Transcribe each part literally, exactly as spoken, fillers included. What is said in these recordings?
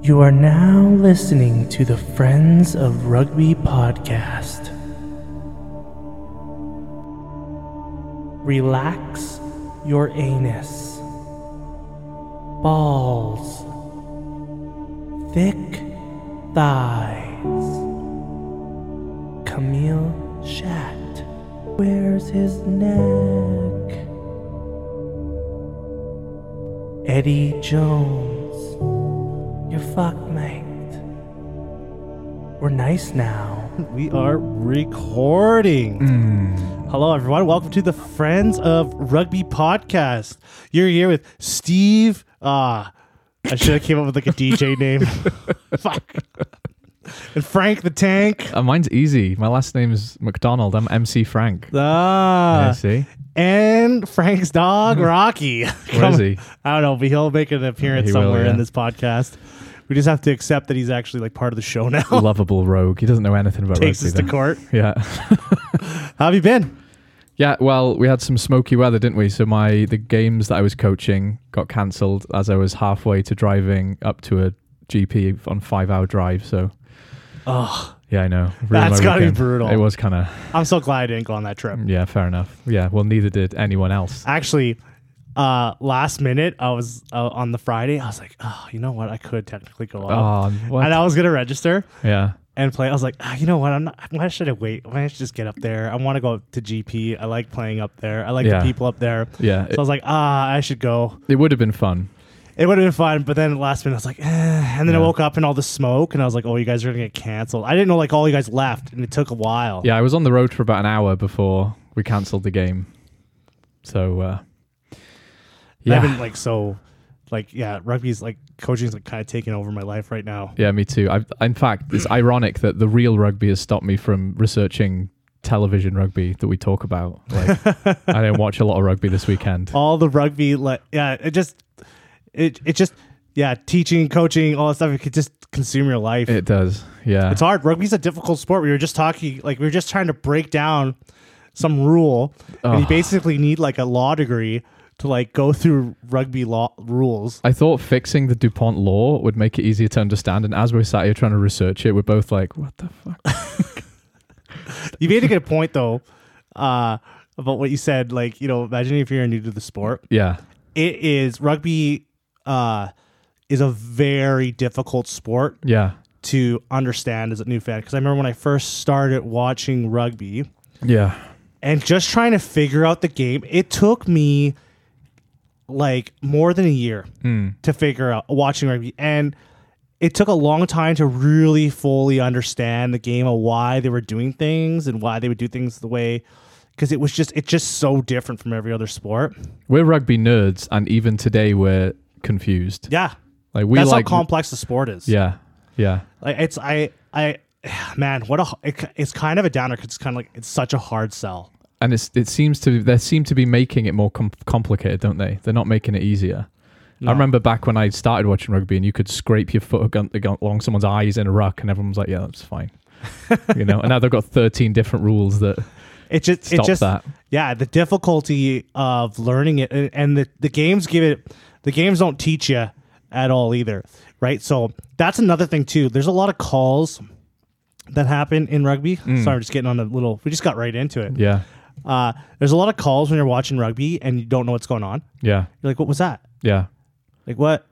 You are now listening to the Friends of Rugby podcast. Relax your anus. Balls. Thick thighs. Camille Shat. Where's his neck? Eddie Jones. You're fucked, mate. We're nice now. We are recording. Mm. Hello, everyone. Welcome to the Friends of Rugby podcast. You're here with Steve. Ah, I should have came up with like a D J name. Fuck. And Frank the Tank. Uh, mine's easy. My last name is McDonald. I'm M C Frank. Ah. Yeah, see? And Frank's dog, Rocky. Where is he? I don't know, but he'll make an appearance He will, somewhere yeah. in this podcast. We just have to accept that he's actually like part of the show now. Lovable rogue. He doesn't know anything about Takes rugby. us to then. court. Yeah. How have you been? Yeah, well, we had some smoky weather, didn't we? So my the games that I was coaching got cancelled as I was halfway to driving up to a G P on five-hour drive. So, Oh, yeah, I know. Ruined that's my gotta be weekend. brutal. It was kind of, I'm so glad I didn't go on that trip. yeah, fair enough. Yeah, well, neither did anyone else. Actually, uh, last minute, I was uh, on the Friday. I was like, oh, you know what? I could technically go out. Oh, what? And I was gonna register Yeah. and play. I was like, ah, you know what? I'm not. Why should I wait? Why should I just get up there? I want to go to G P. I like playing up there. I like Yeah. the people up there. Yeah. So It, I was like, ah, I should go. it would have been fun. It would have been fun, but then last minute I was like, eh. And then I Yeah. woke up in all the smoke, and I was like, oh, you guys are gonna get canceled. I didn't know like all you guys left, and it took a while. Yeah, I was on the road for about an hour before we cancelled the game. So, uh, Yeah. I've yeah. been like so, like yeah, rugby's like coaching's like kind of taking over my life right now. Yeah, me too. I've, in fact, it's ironic that the real rugby has stopped me from researching television rugby that we talk about. Like, I didn't watch a lot of rugby this weekend. All the rugby, like yeah, it just, it it just yeah, teaching, coaching, all that stuff. It could just consume your life. It does. Yeah. It's hard. Rugby's a difficult sport. We were just talking, like we were just trying to break down some rule, and you Oh. basically need like a law degree to like go through rugby law rules. I thought fixing the DuPont law would make it easier to understand. And as we're sat here trying to research it, we're both like, what the fuck? You made a good point though, uh, about what you said. Like you know, imagine if you're new to the sport. Yeah. It is rugby. Uh, is a very difficult sport Yeah. to understand as a new fan, because I remember when I first started watching rugby Yeah. and just trying to figure out the game, it took me like more than a year Mm. to figure out watching rugby, and it took a long time to really fully understand the game of why they were doing things and why they would do things the way, because it was just it's just so different from every other sport. We're rugby nerds. And even today, we're confused. Yeah, Like, we that's like. how complex the sport is. Yeah. Yeah. Like it's I I man, what a it, it's kind of a downer, 'cause it's kind of like it's such a hard sell. And it's, it seems to they seem to be making it more com- complicated, don't they? They're not making it easier. No. I remember back when I started watching rugby, and you could scrape your foot ag- ag- along someone's eyes in a ruck, and everyone was like, "Yeah, that's fine," you know. And now they've got thirteen different rules that It just stop it just that. yeah, the difficulty of learning it, and, and the the games give it the games don't teach you at all either, right? So that's another thing too. There's a lot of calls that happen in rugby. Sorry, I'm just getting on a little. We just got right into it. Yeah, Uh, there's a lot of calls when you're watching rugby and you don't know what's going on. yeah, You're like, what was that? yeah. Like what?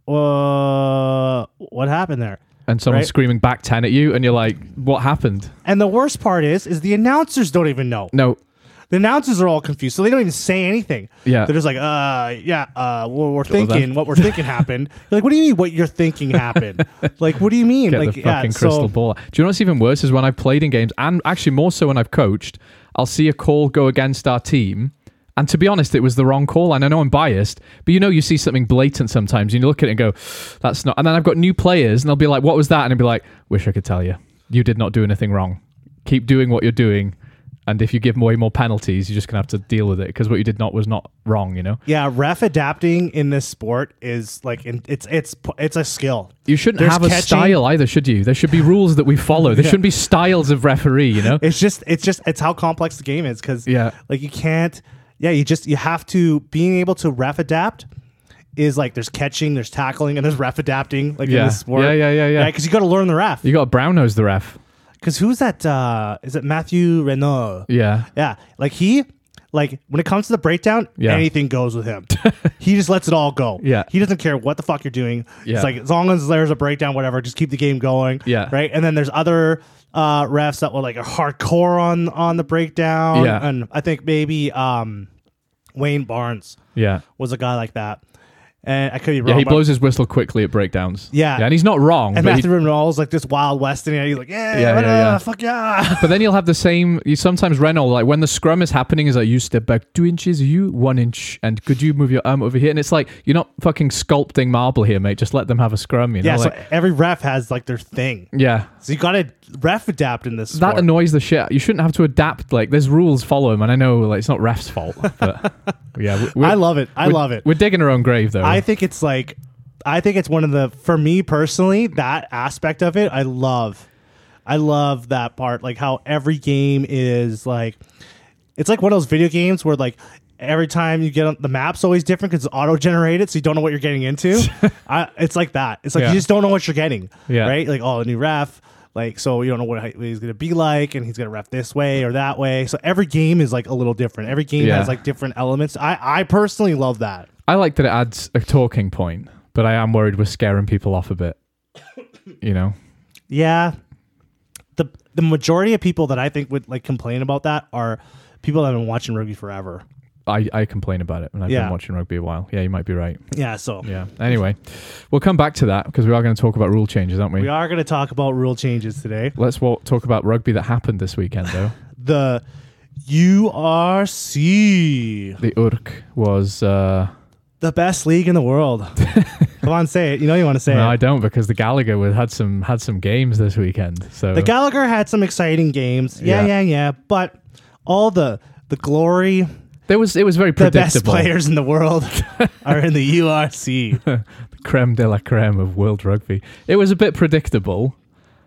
Uh, what happened there? And someone's Right. screaming back ten at you, and you're like, "What happened?" And the worst part is, is the announcers don't even know. No, The announcers are all confused, so they don't even say anything. Yeah. They're just like, uh, yeah, uh, we're, we're well, thinking, that- what we're thinking happened. You're like, what do you mean what you're thinking happened? Like, what do you mean? get like, the fucking yeah, crystal so, ball. Do you know what's even worse is when I've played in games, and actually more so when I've coached, I'll see a call go against our team. And to be honest, it was the wrong call. And I know I'm biased, but you know, you see something blatant sometimes and you look at it and go, that's not. And then I've got new players and they'll be like, what was that? And I'll be like, wish I could tell you. You did not do anything wrong. Keep doing what you're doing. And if you give way more penalties, you're just going to have to deal with it, because what you did not was not wrong, you know? yeah, ref adapting in this sport is like, in, it's it's it's a skill. You shouldn't There's have a catching- style either, should you? There should be rules that we follow. There Yeah. shouldn't be styles of referee, you know? It's just it's just it's how complex the game is, because Yeah. like you can't yeah you just you have to being able to ref adapt is like there's catching, there's tackling, and there's ref adapting like Yeah. in this sport. Yeah, yeah, yeah, yeah. Because you got to learn the ref. You got a brown nose the ref. Because who's that? Uh, is it Matthew Renault? Yeah. Yeah, like he, like when it comes to the breakdown, Yeah. anything goes with him. He just lets it all go. Yeah. he doesn't care what the fuck you're doing. Yeah. It's like as long as there's a breakdown, whatever, just keep the game going. Yeah. right. And then there's other uh, refs that were like are hardcore on on the breakdown. Yeah. and I think maybe um, Wayne Barnes Yeah. was a guy like that. And I could be wrong. Yeah, he but- blows his whistle quickly at breakdowns. Yeah. Yeah, and he's not wrong. And but, he- Matthew Renault's like this Wild West, and he's like, yeah, Yeah, yeah, yeah, yeah. fuck yeah. but then you'll have the same. You sometimes Renault, like when the scrum is happening, is like you step back two inches, you one inch, and could you move your arm over here? And it's like you're not fucking sculpting marble here, mate. Just let them have a scrum. You know, Yeah, like, so every ref has like their thing. yeah. So you got to ref adapt in this That sport. annoys the shit. You shouldn't have to adapt. Like there's rules, follow them, and I know like it's not ref's fault, but yeah, we- we're, I love it. I we're- love it. We're digging our own grave though. I think it's like, I think it's one of the, for me personally, that aspect of it, I love. I love that part. Like how every game is like, it's like one of those video games where like every time you get on the map's always different because it's auto generated, so you don't know what you're getting into. I, it's like that. It's like Yeah. you just don't know what you're getting. Yeah. Right? Like, oh, a new ref. Like, so you don't know what he's going to be like, and he's going to ref this way or that way. So every game is like a little different. Every game Yeah. has like different elements. I, I personally love that. I like that it adds a talking point, but I am worried we're scaring people off a bit. You know. Yeah. The the majority of people that I think would like complain about that are people that have been watching rugby forever. I, I complain about it, and I've Yeah. been watching rugby a while. Yeah, you might be right. Yeah, so Yeah. Anyway, we'll come back to that because we are going to talk about rule changes, aren't we? we are going to talk about rule changes today. Let's wa- talk about rugby that happened this weekend, though. The U R C, The U R C was. Uh, the best league in the world. Come on, say it. You know you want to say no, it. I don't because the Gallagher was- had some had some games this weekend. So The Gallagher had some exciting games. Yeah, Yeah. yeah, yeah. But all the the glory, there was it was very the best predictable. players in the world are in the U R C. The creme de la creme of world rugby. It was a bit predictable.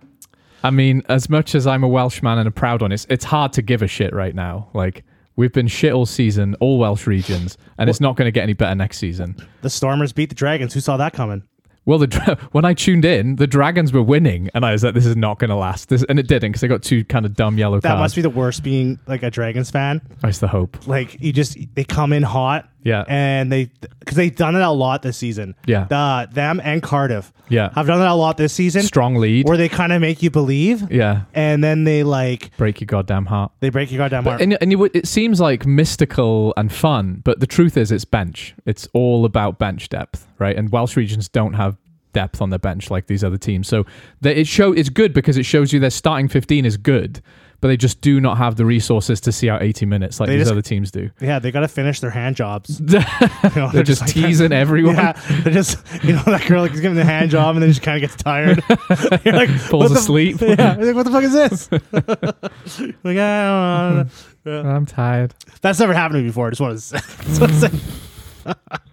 I mean, as much as I'm a Welshman and a proud one, it's it's hard to give a shit right now. Like we've been shit all season, all Welsh regions, and it's not going to get any better next season. The Stormers beat the Dragons. Who saw that coming? Well, the dra- when I tuned in, the Dragons were winning, and I was like, "This is not going to last." This, and it didn't because they got two kind of dumb yellow That cards. must be the worst being like a Dragons fan. That's the hope. Like you just they come in hot. Yeah. And they because they've done it a lot this season. Yeah. The, them and Cardiff. Yeah. Have done that a lot this season. Strong lead. Where they kind of make you believe. Yeah. And then they like Break your goddamn heart. they break your goddamn heart. And, and you, would- it seems like mystical and fun, but the truth is it's bench. It's all about bench depth, right? And Welsh regions don't have depth on their bench like these other teams. So they, it show it's good because it shows you their starting fifteen is good, but they just do not have the resources to see out eighty minutes like They these just- other teams do. Yeah, they got to finish their hand jobs. You know, They're just like- teasing everyone. Yeah, they're just you know that girl like is giving the hand job and then she kind of gets tired. You're like Falls what the- asleep. Yeah, you're like what the fuck is this? Like I don't know. I'm tired. That's never happened to me before. I just want to say. Just want to say.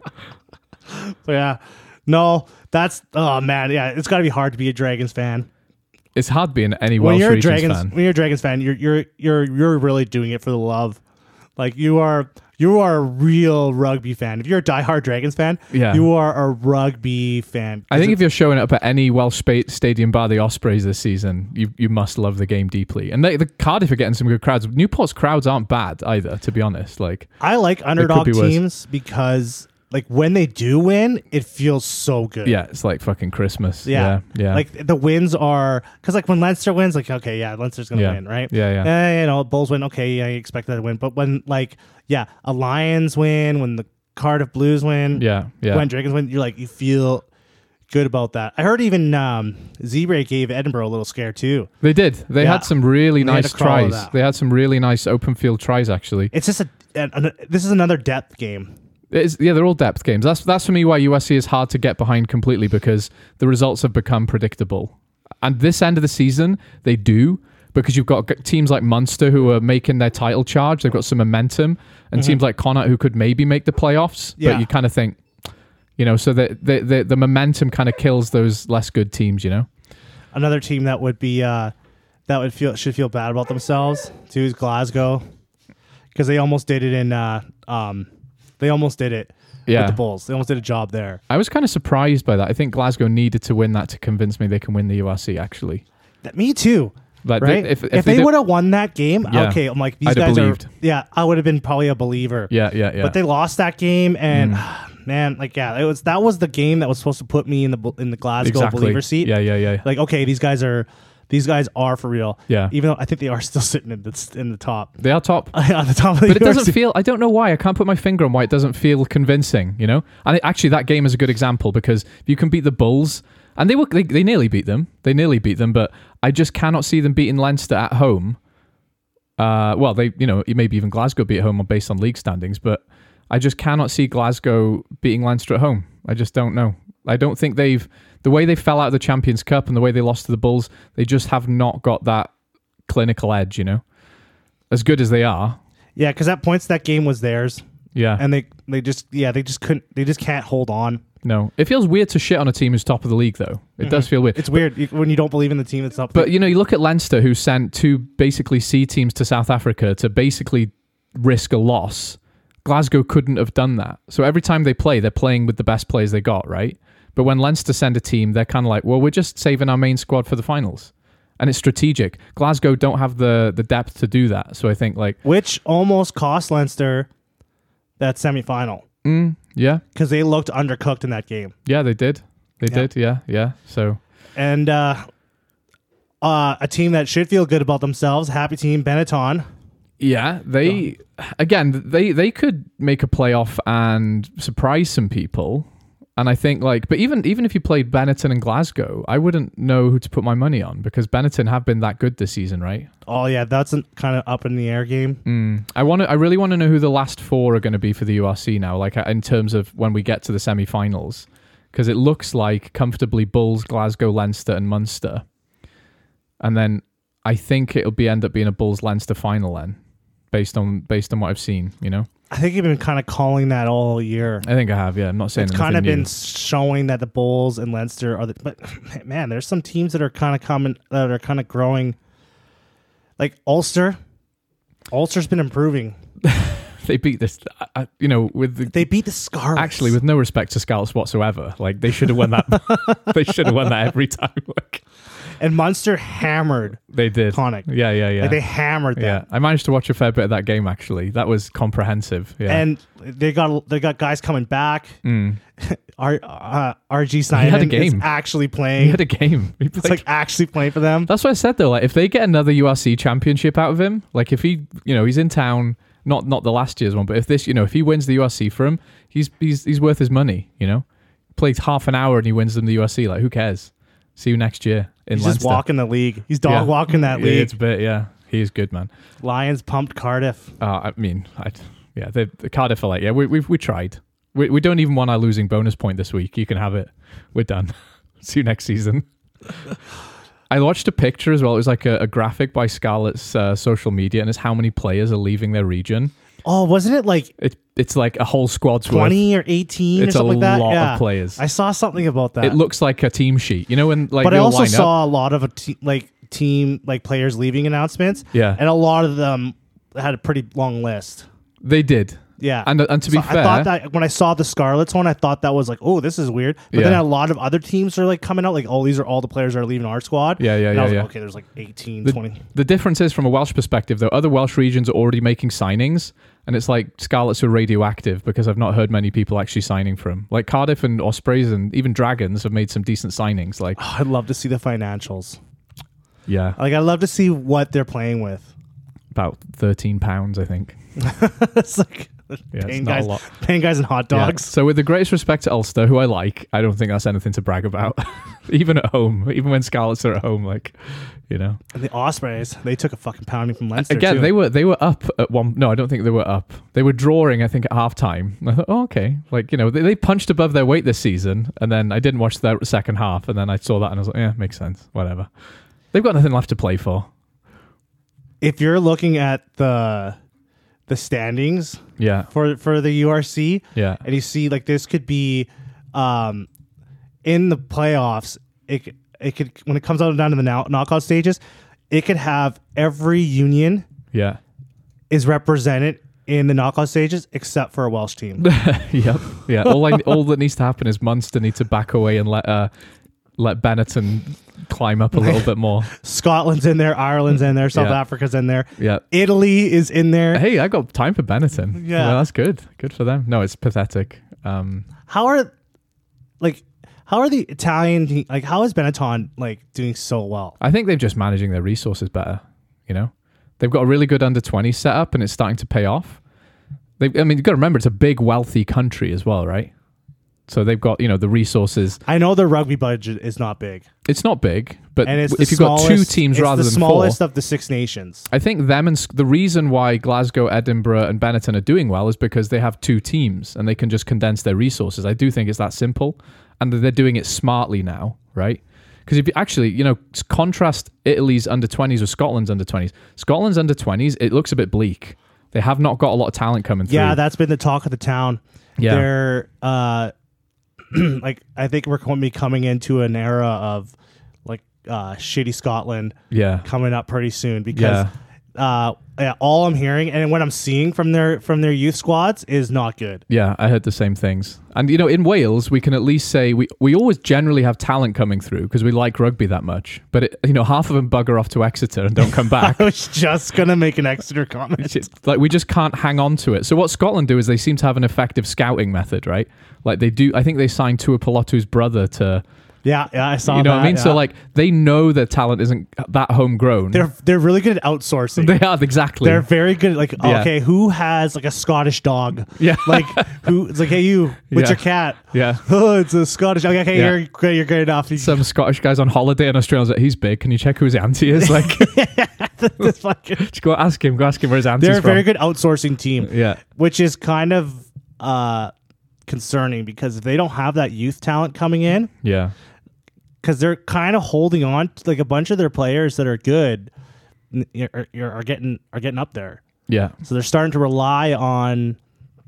But yeah, no, that's oh man, yeah, it's got to be hard to be a Dragons fan. It's hard being any When Welsh you're a regions Dragons, fan. when you're a Dragons fan, you're you're you're you're really doing it for the love. Like you are, you are a real rugby fan. If you're a diehard Dragons fan, Yeah. you are a rugby fan. I think if you're showing up at any Welsh spa- stadium bar the Ospreys this season, you you must love the game deeply. And they, the Cardiff are getting some good crowds. Newport's crowds aren't bad either, to be honest. Like I like underdog be worse. teams because like when they do win, it feels so good. yeah, it's like fucking Christmas. Yeah. yeah, yeah. Like the wins are because like when Leinster wins, like okay, yeah, Leinster's gonna Yeah. win, right? Yeah, yeah. Eh, you know, Bulls win, okay, yeah, you expect that to win. But when like yeah, a Lions win, when the Cardiff Blues win, yeah, yeah. when Dragons win, you're like you feel good about that. I heard even um, Zebra gave Edinburgh a little scare too. They did. They Yeah. had some really They had nice to crawl with tries. that. They had some really nice open field tries actually. It's just a, an, an- this is another depth game. It's, yeah, they're all depth games. That's that's for me why U S C is hard to get behind completely because the results have become predictable. And this end of the season, they do because you've got g- teams like Munster who are making their title charge. They've got some momentum, and teams like Connacht who could maybe make the playoffs. Yeah. But you kind of think, you know, so the the the, the momentum kind of kills those less good teams. You know, Another team that would be uh, that would feel should feel bad about themselves too is Glasgow because they almost did it in uh, um, they almost did it Yeah. with the Bulls. They almost did a job there. I was kind of surprised by that. I think Glasgow needed to win that to convince me they can win the U R C, actually. That, me too. Like right? They, if, if, if they, they, did- would have won that game, Yeah. okay, I'm like, these I'd have guys believed. are. Yeah, I would have been probably a believer. Yeah, yeah, yeah. But they lost that game, and Mm. man, like, yeah, it was that was the game that was supposed to put me in the in the Glasgow exactly. believer seat. Yeah, yeah, yeah. Like, okay, these guys are these guys are for real. Yeah. Even though I think they are still sitting in the in the top They are top. on the top of the. But it doesn't U R C. feel, I don't know why, I can't put my finger on why it doesn't feel convincing, you know? And it, actually, that game is a good example because if you can beat the Bulls, and they were they, they nearly beat them, they nearly beat them, but I just cannot see them beating Leinster at home. Uh, well, they, you know, maybe even Glasgow beat at home based on league standings, but I just cannot see Glasgow beating Leinster at home. I just don't know. I don't think they've, the way they fell out of the Champions Cup and the way they lost to the Bulls, they just have not got that clinical edge, you know? As good as they are. Yeah, because at points that game was theirs, Yeah. and they they just yeah they just couldn't they just can't hold on. No. It feels weird to shit on a team who's top of the league, though. It does feel weird. It's weird you- when you don't believe in the team that's up. But, you know, you look at Leinster, who sent two basically C teams to South Africa to basically risk a loss. Glasgow couldn't have done that. So every time they play, they're playing with the best players they got, right? But when Leinster send a team, they're kind of like, well, we're just saving our main squad for the finals. And it's strategic. Glasgow don't have the, the depth to do that. So I think, like... which almost cost Leinster that semifinal Mm, yeah. because they looked undercooked in that game. Yeah, they did. They Yeah. did, yeah, yeah. So... And uh, uh, a team that should feel good about themselves, happy team, Benetton. Yeah, they again they they could make a playoff and surprise some people. And I think like but even even if you played Benetton and Glasgow, I wouldn't know who to put my money on because Benetton have been that good this season, right? Oh yeah, that's a kind of up in the air game. Mm. I want to I really want to know who the last four are going to be for the U R C now, like in terms of when we get to the semi-finals, because it looks like comfortably Bulls, Glasgow, Leinster and Munster. And then I think it'll be end up being a Bulls Leinster final then. Based on based on what I've seen, you know, I think you've been kind of calling that all year. I think I have. Yeah, I'm not saying It's kind of anything been new. showing that the Bulls and Leinster are the. But man, there's some teams that are kind of coming that are kind of growing. Like Ulster, Ulster's been improving. They beat this, uh, you know, with the, They beat the Scarlets. actually with no respect to Scarlets whatsoever. Like they should have won that. They should have won that every time. Like and Munster hammered they did. Connacht. Yeah, yeah, yeah. Like they hammered them. yeah, I managed to watch a fair bit of that game. Actually, that was comprehensive. Yeah, And they got they got guys coming back. Mm. R, uh, R G Simon had a is game. actually he playing. had a game. He It's played- like actually playing for them. That's what I said though. Like if they get another U R C championship out of him, like if he, you know, he's in town. Not not the last year's one, but if this, you know, if he wins the U R C for him, he's he's he's worth his money. You know, plays half an hour and he wins them the U R C. Like who cares? See you next year in He's Leinster. just walking the league. He's dog Yeah. walking that Yeah, league. it's a bit, yeah. He is good, man. Lions pumped Cardiff. Uh, I mean, I, yeah, the, the Cardiff are like, yeah, we we we tried. We we don't even want our losing bonus point this week. You can have it. We're done. See you next season. I watched a picture as well. It was like a, a graphic by Scarlett's uh, social media, and it's how many players are leaving their region. Oh, wasn't it like It, it's like a whole squad's worth. twenty or eighteen It's or a something like that? lot Yeah. of players. I saw something about that. It looks like a team sheet. You know when like but I they'll also line up? saw a lot of a te- like team like players leaving announcements. Yeah. And a lot of them had a pretty long list. They did. Yeah. And and to So be fair, I thought that when I saw the Scarlets one, I thought that was like, oh, this is weird. But then Yeah. a lot of other teams are like coming out, like, oh, these are all the players that are leaving our squad. Yeah, yeah, and yeah, I was yeah. like, okay, there's like eighteen, the, twenty. the difference is from a Welsh perspective, though, other Welsh regions are already making signings, and it's like Scarlets are radioactive because I've not heard many people actually signing for them. Like Cardiff and Ospreys and even Dragons have made some decent signings. Like, Oh, I'd love to see the financials. yeah, Like, I'd love to see what they're playing with. about thirteen pounds, I think. It's like Yeah, paying it's not guys, a lot. paying guys in hot Yeah. dogs. So with the greatest respect to Ulster, who I like, I don't think that's anything to brag about. Even at home, even when Scarlets are at home, like, you know. And the Ospreys, they took a fucking pounding from Leinster Again, too. they were they were up at one. No, I don't think they were up. They were drawing, I think, at halftime. I thought, oh, okay, like you know, they, they punched above their weight this season. And then I didn't watch the second half, and then I saw that, and I was like, yeah, makes sense, whatever. They've got nothing left to play for. If you're looking at the the standings Yeah, for for the U R C, yeah, and you see like this could be um in the playoffs, it could- it could when it comes out down to the now, knockout stages, it could have every union yeah, is represented in the knockout stages, except for a Welsh team. Yep. Yeah. All I, all that needs to happen is Munster need to back away and let uh, let Benetton climb up a little bit more. Scotland's in there, Ireland's in there, South Yeah. Africa's in there, Yeah. Italy is in there. Hey, I got time for Benetton. Yeah. Well, that's good. Good for them. No, it's pathetic. Um, How are like how are the Italian te- like how is Benetton like doing so well? I think they're just managing their resources better. You know, they've got a really good under twenty setup, and it's starting to pay off. They, I mean, you've got to remember it's a big, wealthy country as well, right? So they've got, you know, the resources. I know their rugby budget is not big, It's not big, but and it's if the you've got two smallest- teams it's rather the than smallest four, of the Six Nations. I think them and the reason why Glasgow, Edinburgh, and Benetton are doing well is because they have two teams and they can just condense their resources. I do think it's that simple, and they're doing it smartly now, right? Because if you actually, you know, contrast Italy's under twenties with Scotland's under twenties. Scotland's under twenties, it looks a bit bleak. They have not got a lot of talent coming through. Yeah, that's been the talk of the town. Yeah. They're uh, like I think we're going to be coming into an era of like uh, shitty Scotland yeah. coming up pretty soon because Yeah. uh, yeah, all I'm hearing and what I'm seeing from their from their youth squads is not good. Yeah, I heard the same things. And, you know, in Wales, we can at least say we, we always generally have talent coming through because we like rugby that much. But, it, you know, half of them bugger off to Exeter and don't come back. I was just going to make an Exeter comment. It's like we just can't hang on to it. So what Scotland do is they seem to have an effective scouting method, right? Like they do, I think they signed Tuipulotu's brother to, Yeah, yeah, I saw you know that. what I mean? Yeah. So like they know their talent isn't that homegrown. they're they're really good at outsourcing. they are, exactly. They're very good at like, Yeah. okay, who has like a Scottish dog? Yeah. Like who it's like, hey you, what's Yeah. your cat? Yeah. Oh, it's a Scottish dog. Okay, Yeah. you're great, you're great enough. Some Scottish guy's on holiday in Australia. Like, he's big. Can you check who his auntie is? Like, This fucking- just go ask him. Go ask him where his auntie's they're a from. very good outsourcing team. Yeah. Which is kind of uh concerning because if they don't have that youth talent coming in, Yeah. because they're kind of holding on to like a bunch of their players that are good n- are, are, are getting are getting up there. Yeah. So they're starting to rely on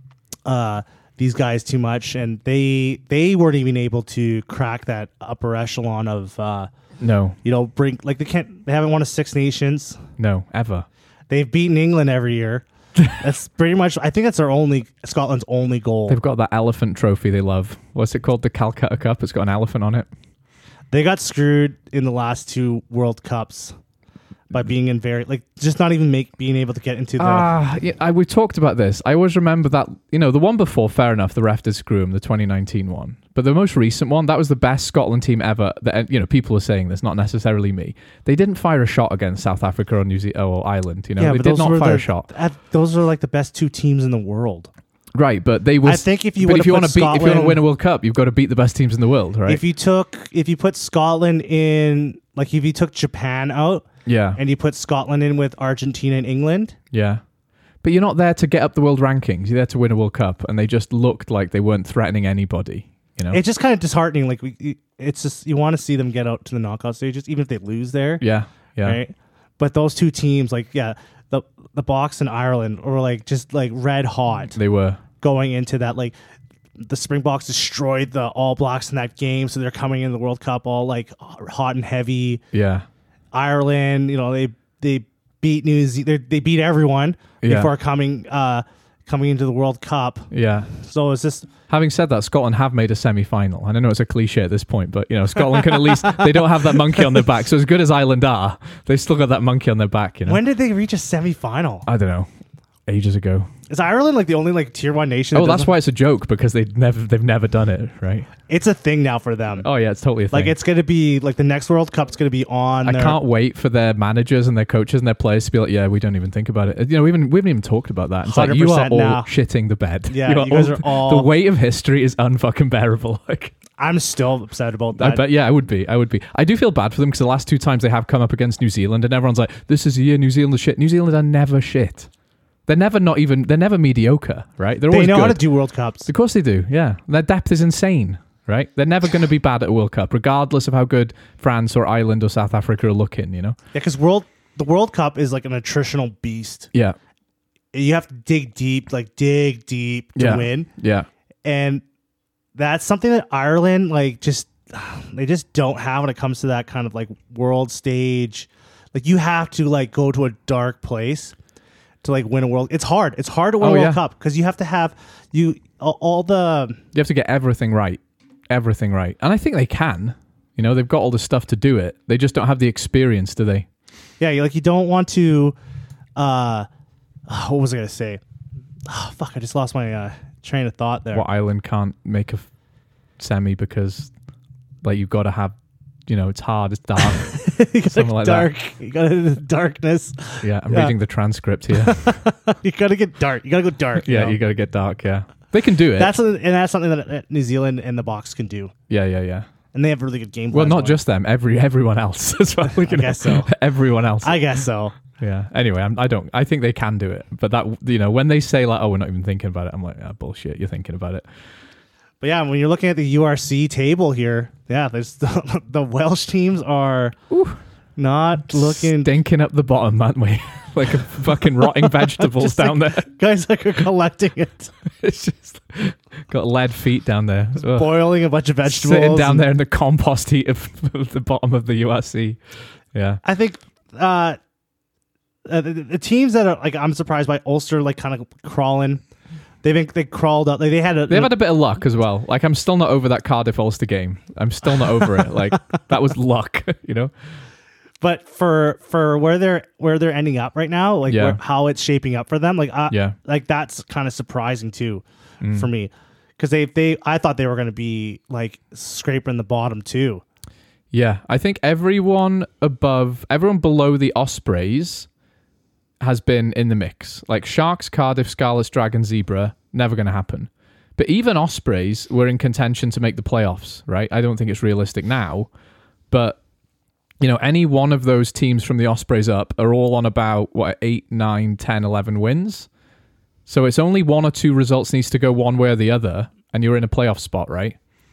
uh, these guys too much, and they they weren't even able to crack that upper echelon of uh, No. you know bring like they can't they haven't won a Six Nations. No. Ever. They've beaten England every year. That's pretty much. I think that's their only Scotland's only goal. They've got that elephant trophy they love. What's it called? The Calcutta Cup. It's got an elephant on it. They got screwed in the last two World Cups by being in very like just not even make being able to get into the. Ah, yeah, I, we talked about this. I always remember that, you know, the one before, fair enough, the ref did screw him, the twenty nineteen one. But the most recent one, that was the best Scotland team ever. That, you know, people are saying this, not necessarily me. They didn't fire a shot against South Africa or New Zealand or Ireland. You know, they but did those not were fire the- a shot. at- those are like the best two teams in the world. Right, but they was. I think if you but would've if you put want to beat, if you want to Scotland- win a World Cup, you've got to beat the best teams in the world, right? If you took if you put Scotland in like if you took Japan out yeah, and you put Scotland in with Argentina and England, yeah. But you're not there to get up the world rankings. You're there to win a World Cup, and they just looked like they weren't threatening anybody. You know? it's just kind of disheartening. Like we, it's just you want to see them get out to the knockout stages, even if they lose there, yeah, yeah. right? But those two teams, like yeah, the the Box and Ireland, were like just like red hot They were. going into that. Like the Springboks destroyed the All Blacks in that game, so they're coming in the World Cup all like hot and heavy. Yeah. Ireland, you know, they they beat New Zealand, they beat everyone Yeah. before coming uh coming into the World Cup. Yeah. So it's just Having said that, Scotland have made a semi-final. And I know it's a cliche at this point, but you know, Scotland can at least they don't have that monkey on their back. So as good as Ireland are, they've still got that monkey on their back. You know, when did they reach a semi-final? I don't know, ages ago. Is Ireland like the only like tier one nation? Oh, that that's doesn't- why it's a joke because they never they've never done it, right? It's a thing now for them. Oh yeah, it's totally a thing. Like it's gonna be like the next World Cup's gonna be on. I their- can't wait for their managers and their coaches and their players to be like, yeah, we don't even think about it. You know, we haven't we haven't even talked about that. It's like you are one hundred percent all now. shitting the bed. Yeah, you guys are all- The weight of history is unfucking bearable. Like. I'm still upset about I that. bet, yeah, I would be. I would be. I do feel bad for them because the last two times they have come up against New Zealand, and everyone's like, "This is a year New Zealand is shit." New Zealand are never shit. They're never not even. They're never mediocre, right? They're They always know good. how to do World Cups. Of course they do. Yeah, their depth is insane, right? They're never going to be bad at a World Cup, regardless of how good France or Ireland or South Africa are looking. You know? Yeah, because world the World Cup is like an attritional beast. Yeah, You have to dig deep, like dig deep to yeah, win. yeah, And that's something that Ireland like just they just don't have when it comes to that kind of like world stage. Like you have to like go to a dark place to like win a world. It's hard. It's hard to win Oh, a World yeah. Cup because you have to have you all, all the. You have to get everything right. Everything right. And I think they can. You know, they've got all the stuff to do it. They just don't have the experience, do they? Yeah, you like you don't want to. Uh, what was I gonna say? Oh, fuck! I just lost my uh, train of thought there. What Ireland can't make a f- semi because, like, you've got to have, you know, it's hard, it's dark, you gotta something like dark. that. You got to darkness. Yeah, I'm Yeah. reading the transcript here. You got to get dark. You got to go dark. yeah, you know? you got to get dark. Yeah, they can do it. That's a, and that's something that uh, New Zealand and the box can do, yeah, yeah, yeah. and they have really good game. Well, plans not going. just them. Every everyone else as well. You know, guess so. Everyone else. I guess so. Yeah. Anyway, I'm, I don't. I think they can do it, but that you know, when they say like, "Oh, we're not even thinking about it," I'm like, ah, "Bullshit! You're thinking about it." But yeah, when you're looking at the U R C table here, yeah, there's the, the Welsh teams are not looking. Stinking up the bottom, aren't we? Like a fucking rotting vegetables Just down like- there. Guys like are collecting it, It's just got lead feet down there. Ugh. boiling a bunch of vegetables, Sitting down and- there in the compost heat of, of the bottom of the U R C. Yeah. I think uh, uh, the, the teams that are like, I'm surprised by Ulster, like kind of crawling. They've been they crawled up. Like, they had a They've had a bit of luck as well. Like, I'm still not over that Cardiff Ulster game. I'm still not over it. Like, that was luck, you know? but for for where they're where they're ending up right now, like Yeah. where, how it's shaping up for them, like uh, Yeah. like that's kind of surprising too Mm. for me because they they I thought they were going to be like scraping the bottom too. Yeah. I think everyone above, everyone below the Ospreys has been in the mix. Like, Sharks, Cardiff, Scarlets, Dragon, Zebra, never going to happen. But even Ospreys were in contention to make the playoffs, right? I don't think it's realistic now. But, you know, any one of those teams from the Ospreys up are all on about, what, eight, nine, ten, eleven wins? So it's only one or two results needs to go one way or the other, and you're in a playoff spot, right?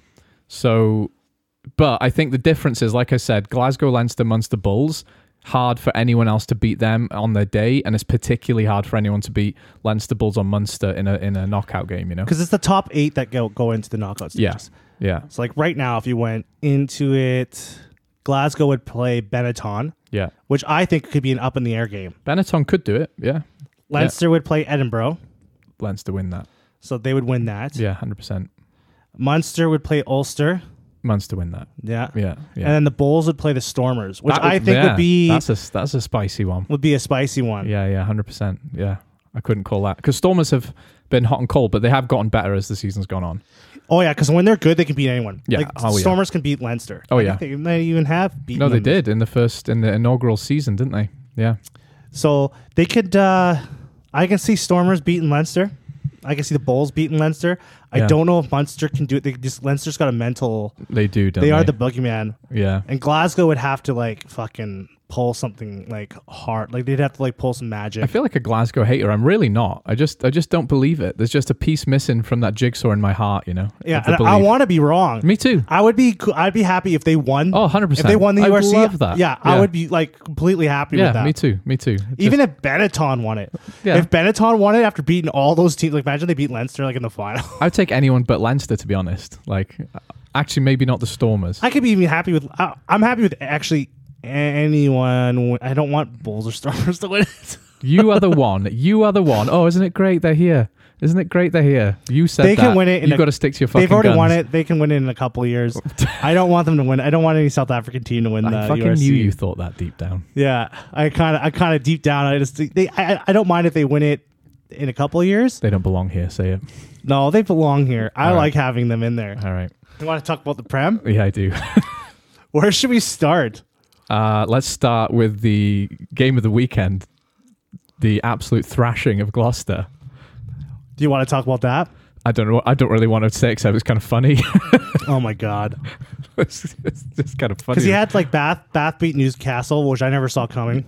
So, but I think the difference is, like I said, Glasgow, Leinster, Munster, Bulls, hard for anyone else to beat them on their day, and it's particularly hard for anyone to beat Leinster, Bulls, or Munster in a in a knockout game, you know? Because it's the top eight that go go into the knockout stages. Yeah, yeah, So like right now, if you went into it, Glasgow would play Benetton, yeah. which I think could be an up in the air game. Benetton could do it, yeah. Leinster would play Edinburgh, Leinster win that. so they would win that. Yeah, one hundred percent. Munster would play Ulster, Munster win that. yeah, Yeah, and yeah. then the Bulls would play the Stormers, which That I would- think yeah, would be That's a, that's a spicy one. would be a spicy one. Yeah, yeah, one hundred percent. Yeah, I couldn't call that. Because Stormers have been hot and cold, but they have gotten better as the season's gone on. Oh yeah, because when they're good, they can beat anyone. Yeah. like, Oh, yeah. Stormers can beat Leinster. Oh, I yeah. think they may even have beaten. No, they them. did in the first, in the inaugural season, didn't they? Yeah. So they could. uh I can see Stormers beating Leinster. I can see the Bulls beating Leinster. I Yeah. don't know if Munster can do it. They just Leinster's got a mental. They do, don't They they? are the boogeyman, Yeah. and Glasgow would have to like fucking pull something like hard. Like they'd have to like pull some magic. I feel like a Glasgow hater. I'm really not. I just I just don't believe it. There's just a piece missing from that jigsaw in my heart, you know? yeah, of the and I belief. want to be wrong. Me too. I would be. co- I'd be happy if they won. Oh, one hundred If percent. they won the I U R C, love that. Yeah, I would be like completely happy Yeah, with that. me too. Me too. Even if Benetton won it. Yeah. If Benetton won it after beating all those teams, like imagine they beat Leinster like in the final. I'd take anyone but Leinster, to be honest. Like, actually, maybe not the Stormers. I could be even happy with. I, I'm happy with actually anyone. win- I don't want Bulls or Stormers to win it. You are the one. You are the one. Oh, isn't it great they're here? Isn't it great they're here? You said They that. can win it in You've a- got to stick to your fucking They've already guns. won it. They can win it in a couple of years. I don't want them to win. I don't want any South African team to win the I fucking U R C. knew you thought that deep down. Yeah, I kind of, I kind of deep down, I just think they. I, I don't mind if they win it in a couple of years. They don't belong here, say it. No, they belong here. I All right. like having them in there. All right. You want to talk about the Prem? Yeah, I do. Where should we start? Uh, let's start with the game of the weekend. The absolute thrashing of Gloucester. Do you want to talk about that? I don't know. I don't really want to say except it's kind of funny. Oh my god! it's, it's just kind of funny. Because he had like Bath, Bath beat Newcastle, which I never saw coming.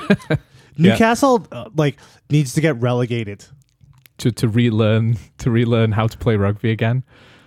Newcastle uh, like needs to get relegated. to to relearn to relearn how to play rugby again.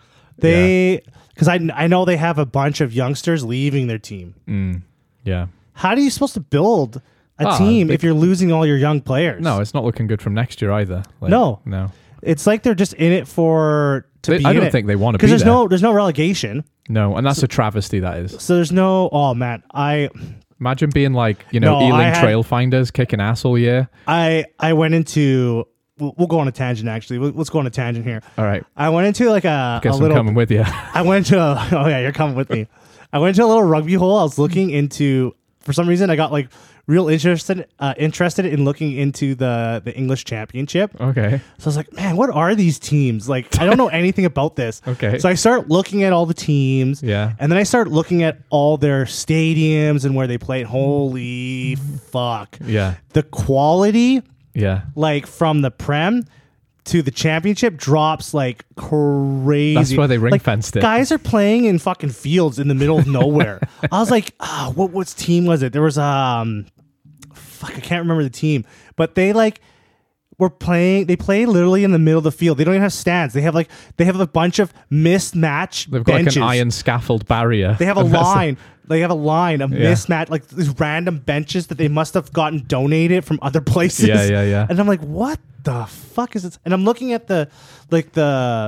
They because I I know they have a bunch of youngsters leaving their team. Mm, yeah. How are you supposed to build a Ah, team they- if you're losing all your young players? No, it's not looking good from next year either. Like, No. no. It's like they're just in it for to They- be I in don't it. think they want to be because there's there. no there's no relegation. No, and that's a travesty. That is. So there's no oh man I Imagine being like, you know, No, I Ealing had- Trailfinders kicking ass all year. I I went into. We'll, we'll go on a tangent. Actually, We'll- let's go on a tangent here. All right. I went into like a, a Guess I'm little. coming with you. I went into. A, oh yeah, you're coming with me. I went into a little rugby hole. I was looking into. For some reason, I got like real interested uh, interested in looking into the the English Championship. Okay. So I was like, man, what are these teams? Like, I don't know anything about this. Okay. So I start looking at all the teams. Yeah. And then I start looking at all their stadiums and where they play. Holy fuck. Yeah. The quality, Yeah. like from the Prem to the Championship, drops like crazy. That's why they ring Like, fenced it. Guys are playing in fucking fields in the middle of nowhere. I was like, ah, what what team was it? There was um, fuck, I can't remember the team, but they like were playing. They play literally in the middle of the field. They don't even have stands. They have like they have a bunch of mismatched They've got benches. like an iron scaffold barrier. They have a And that's line. They have a line of Yeah. mismatch, like these random benches that they must have gotten donated from other places. Yeah, yeah, yeah. And I'm like, what the fuck is this? And I'm looking at the like the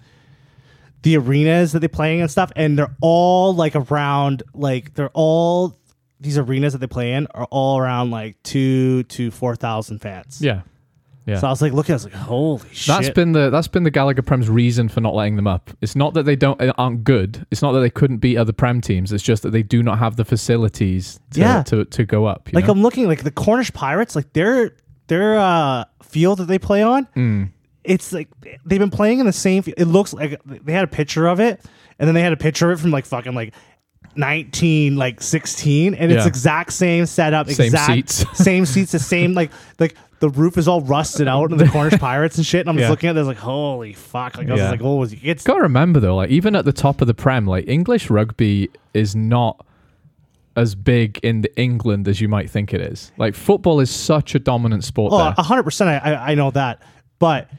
the arenas that they're playing and stuff, and they're all like around like they're all these arenas that they play in are all around like two to four thousand fans. Yeah. Yeah. So I was like looking, I was like, holy shit. That's been the that's been the Gallagher Prem's reason for not letting them up. It's not that they don't aren't good. It's not that they couldn't beat other Prem teams. It's just that they do not have the facilities to Yeah. to, to go up. You like know? I'm looking like the Cornish Pirates, like their their uh, field that they play on. Mm. It's like they've been playing in the same field. It looks like they had a picture of it, and then they had a picture of it from like fucking like nineteen like sixteen, and it's Yeah. exact same setup, Same exact seats. same seats, the same like like the roof is all rusted out in the Cornish Pirates and shit. And I'm Yeah. just looking at this like, holy fuck! Like I was Yeah. like, oh, it's Got to remember though, like even at the top of the Prem, like English rugby is not as big in the England as you might think it is. Like football is such a dominant sport oh, there. a hundred percent. I I I know that, but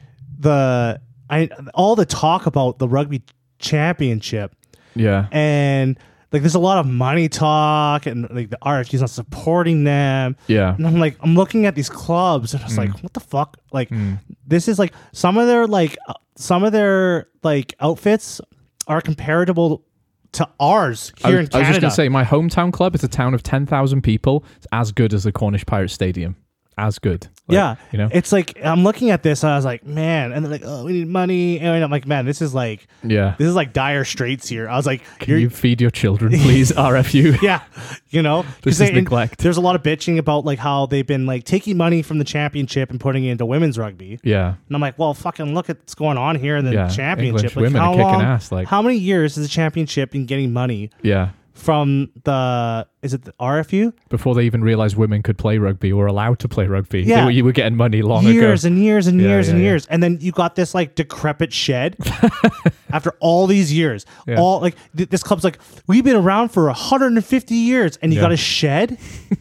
the I all the talk about the rugby championship. Yeah. And like there's a lot of money talk and like the R F U's not supporting them. Yeah. And I'm like, I'm looking at these clubs and I was like, what the fuck? Like this is like some of their like uh, some of their like outfits are comparable to ours I, here was- in I was just Canada. going to say, my hometown club, it's a town of ten thousand people. It's as good as the Cornish Pirate Stadium. As good. Like, yeah, You know? it's like I'm looking at this and I was like, man, and they're like, oh, we need money, and I'm like, man, this is like, Yeah. this is like dire straits here. I was like, Can you feed your children, please, R F U? yeah, you know, 'cause This is they- and neglect. There's a lot of bitching about like how they've been like taking money from the championship and putting it into women's rugby. Yeah. And I'm like, well, fucking look at what's going on here in the Yeah, championship. English Like, women how are kicking long, ass, like- how many years has the championship been getting money Yeah. from the? Is it the R F U? Before they even realized women could play rugby or allowed to play rugby. Yeah. They were, you were getting money long Years ago. and years and Yeah, years and yeah, yeah. years, and then you got this like decrepit shed after all these years. Yeah. All like th- this club's like we've been around for one hundred fifty years, and you Yeah. got a shed.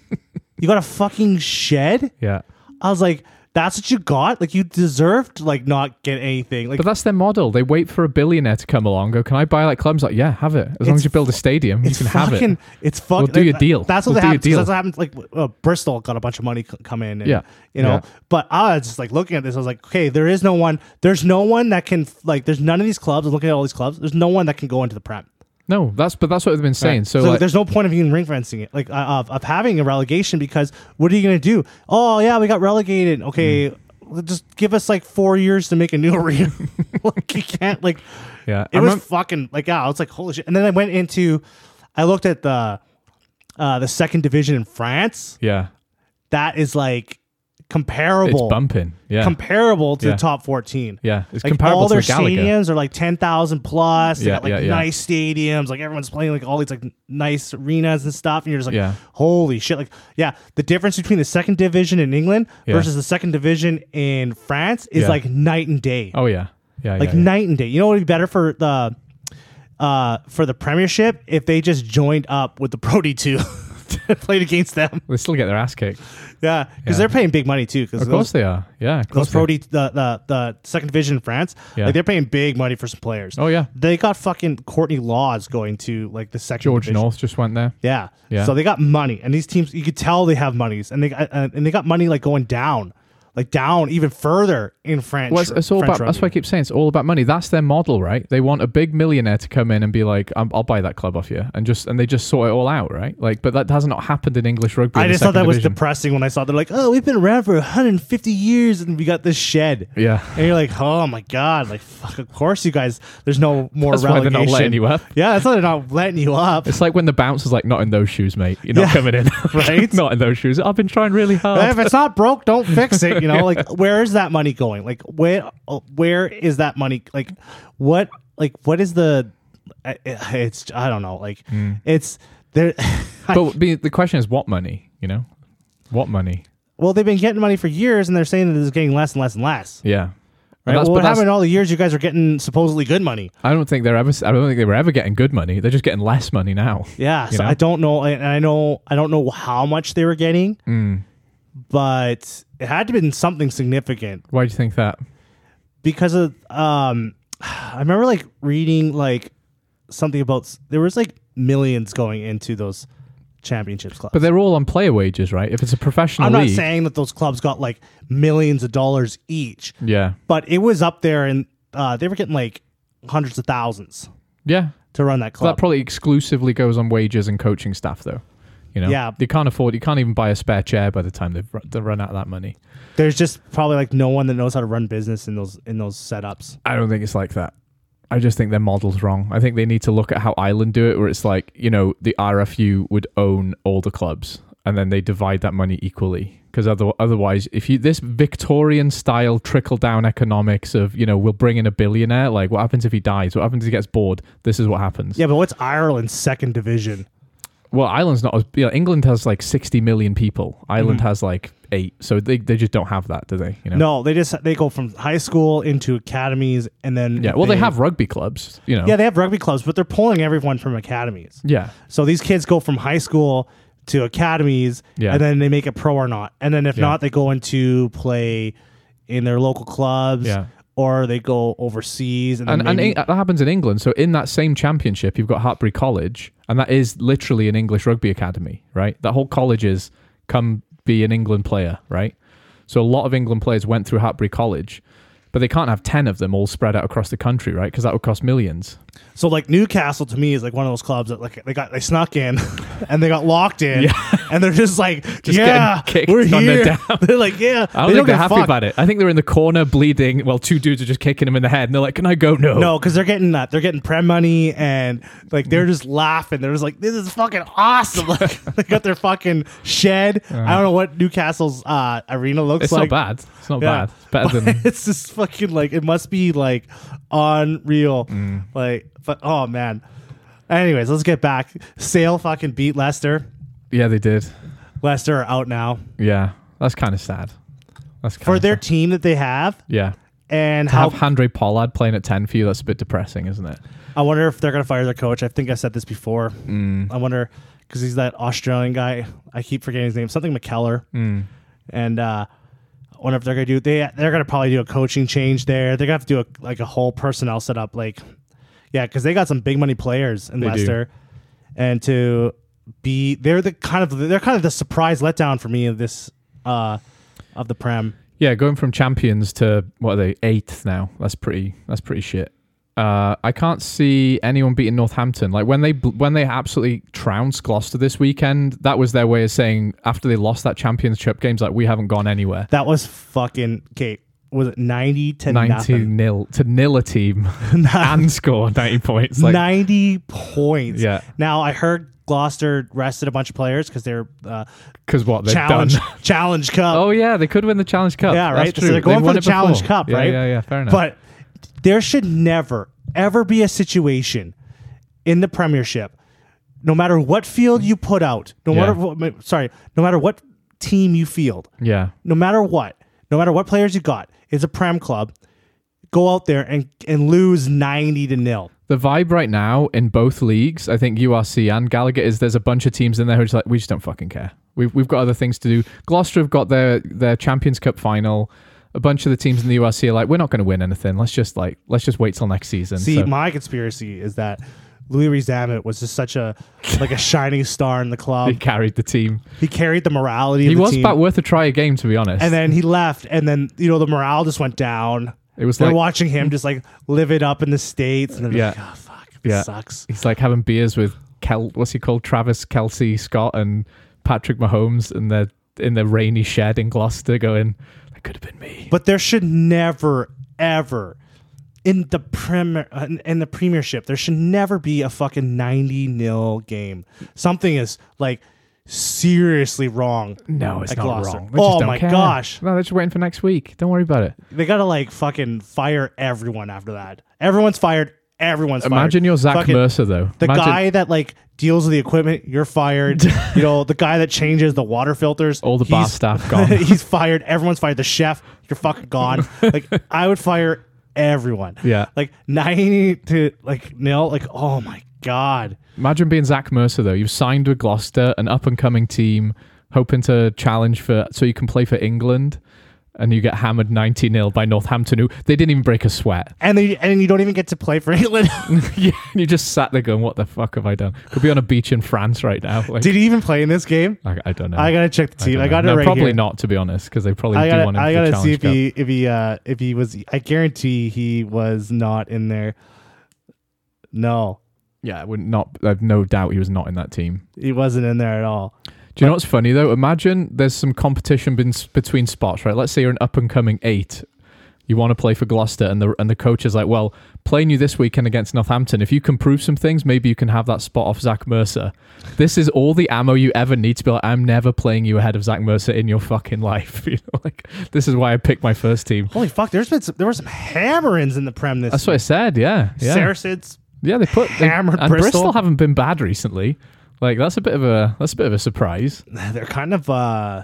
You got a fucking shed. Yeah. I was like, that's what you got? Like you deserve to like not get anything. Like But that's their model. They wait for a billionaire to come along. Go, can I buy that club? It's like, yeah, have it. As long It's as you build a stadium, you it's can fucking, have it. it's fucking. We'll do your deal. That's what We'll do your happens. 'cause deal. That's what happens. Like uh, Bristol got a bunch of money c- come in, and, Yeah. you know. Yeah. But I was just like looking at this. I was like, okay, there is no one. There's no one that can like. There's none of these clubs. I'm looking at all these clubs. There's no one that can go into the Prem. No, that's but that's what they've been saying. Right. So, So like, there's no point of even ring fencing it, like uh, of, of having a relegation, because what are you going to do? Oh yeah, we got relegated. Okay, Mm. just give us like four years to make a new arena. Like you can't like. yeah, It I was remem- fucking like yeah, I was like holy shit. And then I went into, I looked at the, uh, the second division in France. yeah, That is like comparable. it's bumping. Yeah, Comparable to Yeah. the top fourteen. yeah, it's Like comparable all to their the Gallagher. stadiums are like ten thousand plus. They Yeah, got like yeah, yeah. nice stadiums. Like everyone's playing like all these like nice arenas and stuff. And you're just like, Yeah. holy shit. Like, yeah, the difference between the second division in England Yeah. versus the second division in France is Yeah. like night and day. Oh yeah, yeah, like yeah, yeah. night and day. You know what would be better for the uh for the Premiership if they just joined up with the Pro D two and played against them. They still get their ass kicked. Yeah, because Yeah. they're paying big money too. Because Of course they are. Yeah, of course those Pro they D, the, the the second division in France, Yeah. like they're paying big money for some players. Oh yeah, They got fucking Courtney Laws going to like the second George division. North just went there. Yeah. Yeah. So they got money, and these teams, you could tell they have monies, and they got, uh, and they got money like going down. like down even further in French. Well, it's, it's all French about. That's rugby. why I keep saying it's all about money. That's their model, right? They want a big millionaire to come in and be like, I'm, "I'll buy that club off you," and just and they just sort it all out, right? Like, but that has not happened in English rugby. I in the just thought that second was division. depressing when I saw they're like, oh, we've been around for one hundred fifty years and we got this shed. Yeah, And you're like, oh my God, like, fuck, of course you guys, there's no more that's why relegation. they're not letting you up. Yeah, that's why they're not letting you up. It's like when the bouncer's like, "Not in those shoes, mate. You're not Yeah. coming in." Right? Not in those shoes. I've been trying really hard. If it's not broke, don't fix it. You know, like, where is that money going? Like, where, where is that money? Like, what, like, what is the, it's, I don't know. Like, it's, there. But the the question is, what money? You know, what money? Well, they've been getting money for years and they're saying that it's getting less and less and less. Yeah. Right? That's- Well, but what that's- happened in all the years you guys are getting supposedly good money? I don't think they're ever. I don't think they were ever getting good money. They're just getting less money now. Yeah, You so know? I don't know, and I know I don't know how much they were getting, Mm. but it had to have been something significant Why do you think that? because of um, I remember like reading like something about there was like millions going into those championships clubs. But they're all on player wages, right? If it's a professional I'm not league, saying that those clubs got like millions of dollars each, yeah, but it was up there, and uh, they were getting like hundreds of thousands yeah. to run that So club. that probably exclusively goes on wages and coaching staff, though. You know, Yeah. you can't afford. You can't even buy a spare chair by the time they've run, they run out of that money. There's just probably like no one that knows how to run business in those in those setups. I don't think it's like that. I just think their model's wrong. I think they need to look at how Ireland do it, where it's like, you know, the R F U would own all the clubs and then they divide that money equally. Because other, otherwise, if you this Victorian style trickle down economics of, you know, we'll bring in a billionaire, like what happens if he dies? What happens if he gets bored? This is what happens. Yeah, but what's Ireland's second division? Well, Ireland's not as, you know, England has like sixty million people. Ireland Mhm. has like eight. So they, they just don't have that, do they? You know? No, they just they go from high school into academies and then Yeah. Well, they have rugby clubs, you know. yeah they have rugby clubs, but they're pulling everyone from academies. Yeah. So these kids go from high school to academies, Yeah. and then they make it pro or not, and then if Yeah. not, they go into play in their local clubs, Yeah. or they go overseas, and then And, and maybe- Eng- that happens in England. So in that same championship, you've got Hartbury College, and that is literally an English rugby academy, right? That whole college is come be an England player, right? So a lot of England players went through Hartbury College, but they can't have ten of them all spread out across the country, right? Because that would cost millions. So like Newcastle to me is like one of those clubs that like they got they snuck in and they got locked in, and they're just like Just yeah getting kicked we're when they're here. down. They're like yeah I don't they think they're give a happy fuck. about it. I think they're in the corner bleeding while two dudes are just kicking them in the head, and they're like, "Can I go?" No, No, because they're getting that they're getting prem money and like they're just laughing. They're just like this is fucking awesome. Like they got their fucking shed. I don't know what Newcastle's uh, arena looks it's like. not bad. It's not Yeah. bad. It's better than It's just fucking like it must be like unreal. Mm. Like, but oh man. Anyways, let's get back. Sale fucking beat Leicester. yeah, they did. Leicester are out now Yeah, that's kind of sad. That's for kinda their sad. team that they have, yeah. and To how have Andre Pollard playing at ten for you, that's a bit depressing, isn't it? I wonder if they're gonna fire their coach. I think I said this before. Mm. I wonder because he's that Australian guy. I keep forgetting his name. Something McKellar. Mm. And uh, I wonder if they're gonna do. They they're gonna probably do a coaching change there. They're gonna have to do a, like a whole personnel setup. Like, yeah, because they got some big money players in They do. Leicester, and to be they're the kind of they're kind of the surprise letdown for me of this uh of the Prem. Yeah, going from champions to what are they eighth now? That's pretty. That's pretty shit. Uh, I can't see anyone beating Northampton. Like when they when they absolutely trounced Gloucester this weekend, that was their way of saying after they lost that championship games, like we haven't gone anywhere. That was fucking Kate. Was it ninety to Ninety nothing? nil to nil a team and score ninety points. Like, ninety points. Yeah. Now I heard Gloucester rested a bunch of players because they're uh, because what they've challenge done. challenge cup. Oh yeah, they could win the Challenge Cup. Yeah, That's right? So true. they're going They've for won the it before. Challenge Cup, Yeah, right? Yeah, yeah, fair enough. But there should never, ever be a situation in the Premiership, no matter what field you put out, no Yeah. matter what, sorry, no matter what team you field, yeah, no matter what, no matter what players you got, it's a Prem club. Go out there and, and lose ninety to nil. the vibe right now in both leagues, I think U R C and Gallagher, is there's a bunch of teams in there who are just like, we just don't fucking care. We've we've got other things to do. Gloucester have got their their Champions Cup final. A bunch of the teams in the U R C are like, we're not going to win anything. Let's just like let's just wait till next season. See, So- my conspiracy is that Louis Rezamet was just such a like a shining star in the club. He carried the team. He carried the morality of He the was team. about worth a try a game, to be honest. And then he left, and then you know the morale just went down. it was They're like watching him just like live it up in the States, and they're Yeah. like, oh fuck, this Yeah. sucks. he's like having beers with Kel. What's he called? Travis Kelsey Scott and Patrick Mahomes, and they're in the rainy shed in Gloucester, going, "That could have been me." But there should never, ever, in the premier in the Premiership, there should never be a fucking ninety nil game. Something is like seriously wrong. No, it's at not Gloucester. wrong. They just Oh don't my care. gosh, No, they're just waiting for next week. Don't worry about it. they gotta like fucking fire everyone after that. Everyone's fired. Everyone's Imagine fired. you're Zach Fucking- Mercer, though. The Imagine guy that like deals with the equipment, you're fired. You know, the guy that changes the water filters, all the bar he's- staff gone. he's fired. Everyone's fired. The chef, you're fucking gone. Like I would fire everyone. Yeah. Like ninety to like nil. Like oh my god. Imagine being Zach Mercer, though. You've signed with Gloucester, an up-and-coming team, hoping to challenge for so you can play for England, and you get hammered ninety nil by Northampton, who they didn't even break a sweat. And then and you don't even get to play for England. Yeah, and you just sat there going, "What the fuck have I done?" Could be on a beach in France right now. Like, Did he even play in this game? I, I don't know. I gotta check the team. don't I, know. got it no, right probably here. not, to be honest, because they probably I do gotta, want him I for gotta the see if Challenge he if he uh if he was. I guarantee he was not in there. No, Cup. Yeah, I would not. I've no doubt he was not in that team. he wasn't in there at all. Do you know what's funny though? Imagine there's some competition bin- between spots, right? Let's say you're an up and coming eight. You want to play for Gloucester, and the and the coach is like, "Well, playing you this weekend against Northampton, if you can prove some things, maybe you can have that spot off Zach Mercer." This is all the ammo you ever need to be like, "I'm never playing you ahead of Zach Mercer in your fucking life." You know, like this is why I picked my first team. Holy fuck! There's been some, there were some hammerings in the Prem this. That's what I said. Yeah, yeah, Saracens. yeah. They put they, Hammered and Bristol. Bristol haven't been bad recently. Like that's a bit of a that's a bit of a surprise. They're kind of uh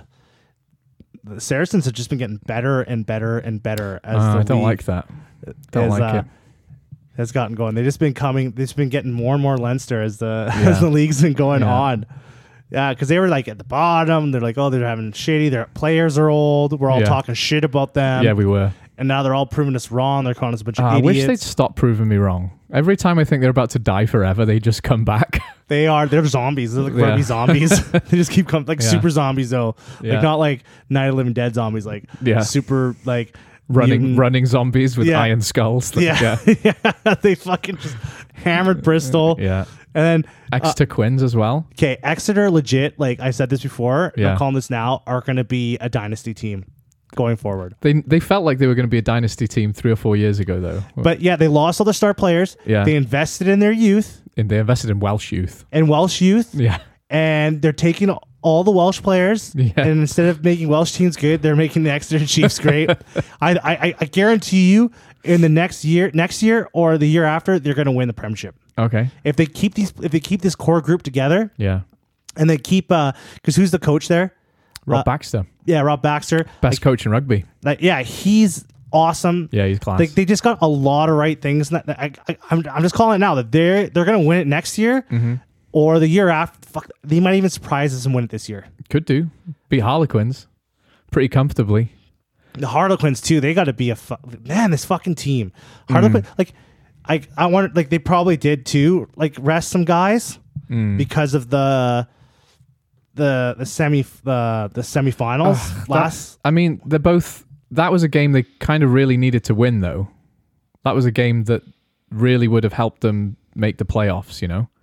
the Saracens have just been getting better and better and better as Uh, the I don't league like that. Don't has, like uh, it. has gotten going. They've just been coming. They've just been getting more and more Leinster as the Yeah. as the league's been going Yeah. on. Yeah, because they were like at the bottom. They're like, oh, they're having shitty. Their players are old. We're all Yeah. talking shit about them. Yeah, we were. and now they're all proving us wrong. They're calling us a bunch of Ah, I idiots. wish they'd stop proving me wrong. Every time I think they're about to die forever, they just come back. They are. They're zombies. They're like Yeah. rugby zombies. They just keep coming like Yeah. super zombies though. Yeah. Like not like Night of the Living Dead zombies. Like Yeah. super like running mutant- running zombies with Yeah. iron skulls. Yeah, yeah. They fucking just hammered Bristol. Yeah. And then Exeter Quins as well. okay, Exeter legit. Like I said this before. Yeah. I'm calling this now. Are going to be a dynasty team going forward. They they felt like they were going to be a dynasty team three or four years ago, though. But yeah, they lost all their star players. Yeah. They invested in their youth And they invested in Welsh youth. and Welsh youth. Yeah. And they're taking all the Welsh players, Yeah. and instead of making Welsh teams good, they're making the Exeter Chiefs great. I, I I guarantee you, in the next year, next year or the year after, they're going to win the Premiership Okay. if they keep these. If they keep this core group together, Yeah. and they keep because who's the coach there? Rob Uh, Baxter, Yeah, Rob Baxter. best coach in rugby. Like, yeah, he's awesome. Yeah, he's class. They, they just got a lot of right things. That, that I, I, I'm, I'm just calling it now that they're they're going to win it next year Mm-hmm. or the year after. Fuck, they might even surprise us and win it this year. Could do. Beat Harlequins pretty comfortably. The Harlequins too. They got to be a fu- man. This fucking team, Harlequin. Like, I I want like they probably did too. Like rest some guys Mm. because of the the the semi the the semifinals last. That's- I mean, they're both. That was a game they kind of really needed to win, though. That was a game that really would have helped them make the playoffs. You know.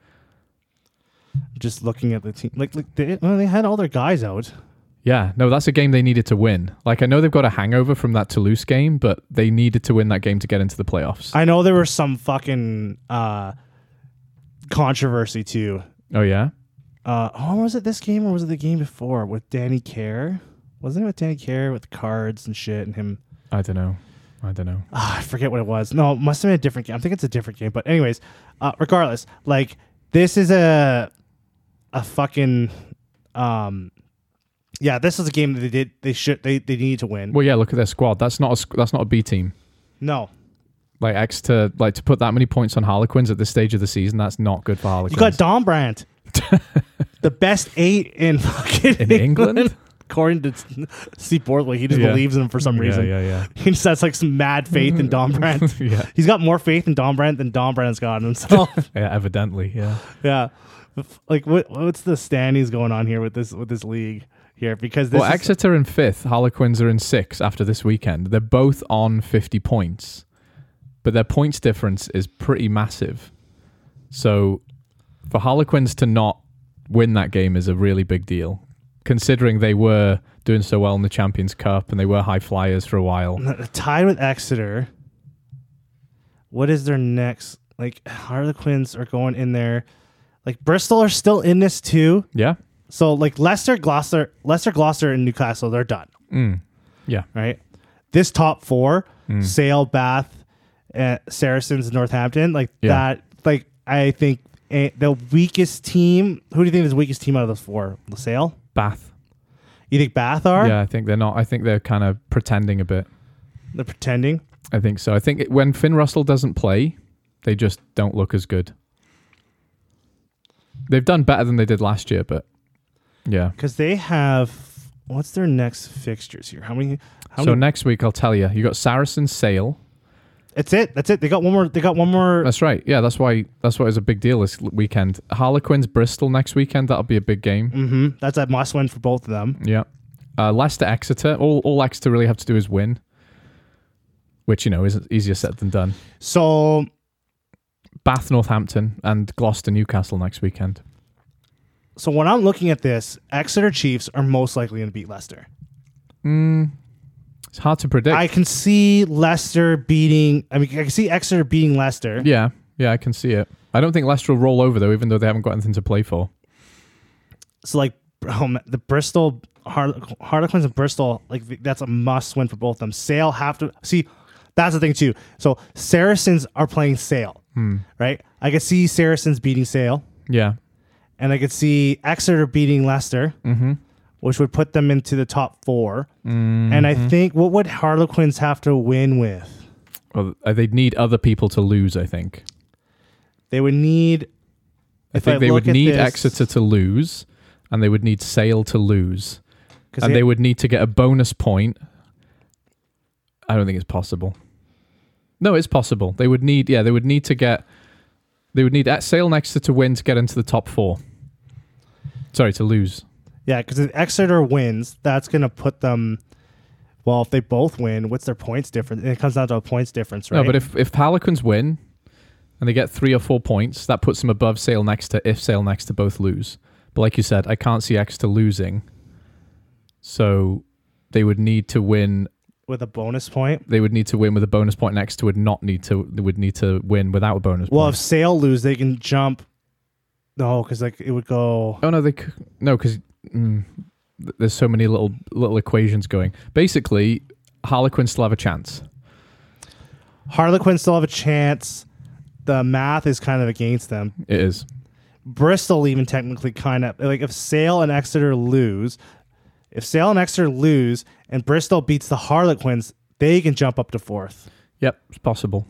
Just looking at the team, like like they, well, they had all their guys out. Yeah, no, that's a game they needed to win. Like, I know they've got a hangover from that Toulouse game, but they needed to win that game to get into the playoffs. I know there was some fucking uh, controversy too. Oh, yeah? Uh, oh, was it this game or was it the game before with Danny Kerr? Wasn't it with Danny Kerr with cards and shit and him? I don't know. I don't know. Ah, I forget what it was. No, it must have been a different game. I think it's a different game. But anyways, uh, regardless, like this is a a fucking um, yeah. This is a game that they did. They should. They they need to win. Well, yeah, look at their squad. That's not a, squ- that's not a B team. No, Like, X to, like, to put that many points on Harlequins at this stage of the season, that's not good for you Harlequins. got Don Brandt, the best eight in fucking In England? according to Steve Borthwick, he just Yeah. believes in him for some reason. Yeah, yeah, He just has like some mad faith in Don Brandt. yeah. yeah. He's got more faith in Don Brandt than Don Brandt's got in himself. Yeah, evidently, yeah. Yeah, like what what's the standings going on here with this with this league here? Because this Well, is, Exeter in fifth, Harlequins are in sixth after this weekend. They're both on fifty points, but their points difference is pretty massive. So for Harlequins to not win that game is a really big deal, considering they were doing so well in the Champions Cup and they were high flyers for a while. tied with Exeter. What is their next? Like Harlequins are going in there. Like Bristol are still in this too. Yeah. So like Leicester, Gloucester, Leicester, Gloucester, and Newcastle, they're done. Mm. Yeah. Right. This top four: Mm. Sale, Bath, uh, Saracens, Northampton. Like Yeah. that. Like I think uh, the weakest team. Who do you think is the weakest team out of those four? Sale. Bath. You think Bath are? Yeah, I think they're not. I think they're kind of pretending a bit. They're pretending. I think so. I think it, when Finn Russell doesn't play, they just don't look as good. They've done better than they did last year, but yeah. Because they have. What's their next fixtures here? How many? How So many? next week I'll tell you. You got Saracen, Sale. That's it. That's it. They got one more. They got one more. That's right. Yeah, that's why. That's why it's a big deal this weekend. Harlequins, Bristol next weekend. That'll be a big game. Mm-hmm. That's a must win for both of them. Yeah. Uh, Leicester, Exeter. All all Exeter really have to do is win, which you know is easier said than done. So Bath, Northampton, and Gloucester, Newcastle next weekend. So when I'm looking at this, Exeter Chiefs are most likely going to beat Leicester. Mm, it's hard to predict. I can see Leicester beating. I mean, I can see Exeter beating Leicester. yeah, yeah, I can see it. I don't think Leicester will roll over though, even though they haven't got anything to play for. So like um, the Bristol Har- Harlequins and Bristol, like that's a must win for both of them. Sale have to see. That's the thing too. So Saracens are playing Sale, Hmm. right? I could see Saracens beating Sale, Yeah. and I could see Exeter beating Leicester, Mm-hmm. which would put them into the top four. Mm-hmm. And I think what would Harlequins have to win with? Well, uh, they'd need other people to lose. I think. They would need. I if think they look would at need this- Exeter to lose, and they would need Sale to lose, 'cause and they- they would need to get a bonus point. I don't think it's possible. No, it's possible. They would need, yeah, they would need to get, they would need at Sale and Exeter to win to get into the top four. Sorry, to lose. Yeah, because if Exeter wins, that's going to put them. Well, if they both win, what's their points difference? It comes down to a points difference, right? No, but if if Harlequins win, and they get three or four points, that puts them above Sale and Exeter if Sale and Exeter both lose. But like you said, I can't see Exeter losing. So they would need to win. with a bonus point. They would need to win with a bonus point, and Exeter would not need to. They would need to win without a bonus Well, point. if Sale lose, they can jump. No, because like it would go. Oh no, they c- no because mm, th- there's so many little little equations going. Basically, Harlequins still have a chance. Harlequins still have a chance. The math is kind of against them. It is. Bristol even technically kind of like if Sale and Exeter lose, if Sale and Exeter lose and Bristol beats the Harlequins, they can jump up to fourth. Yep, it's possible.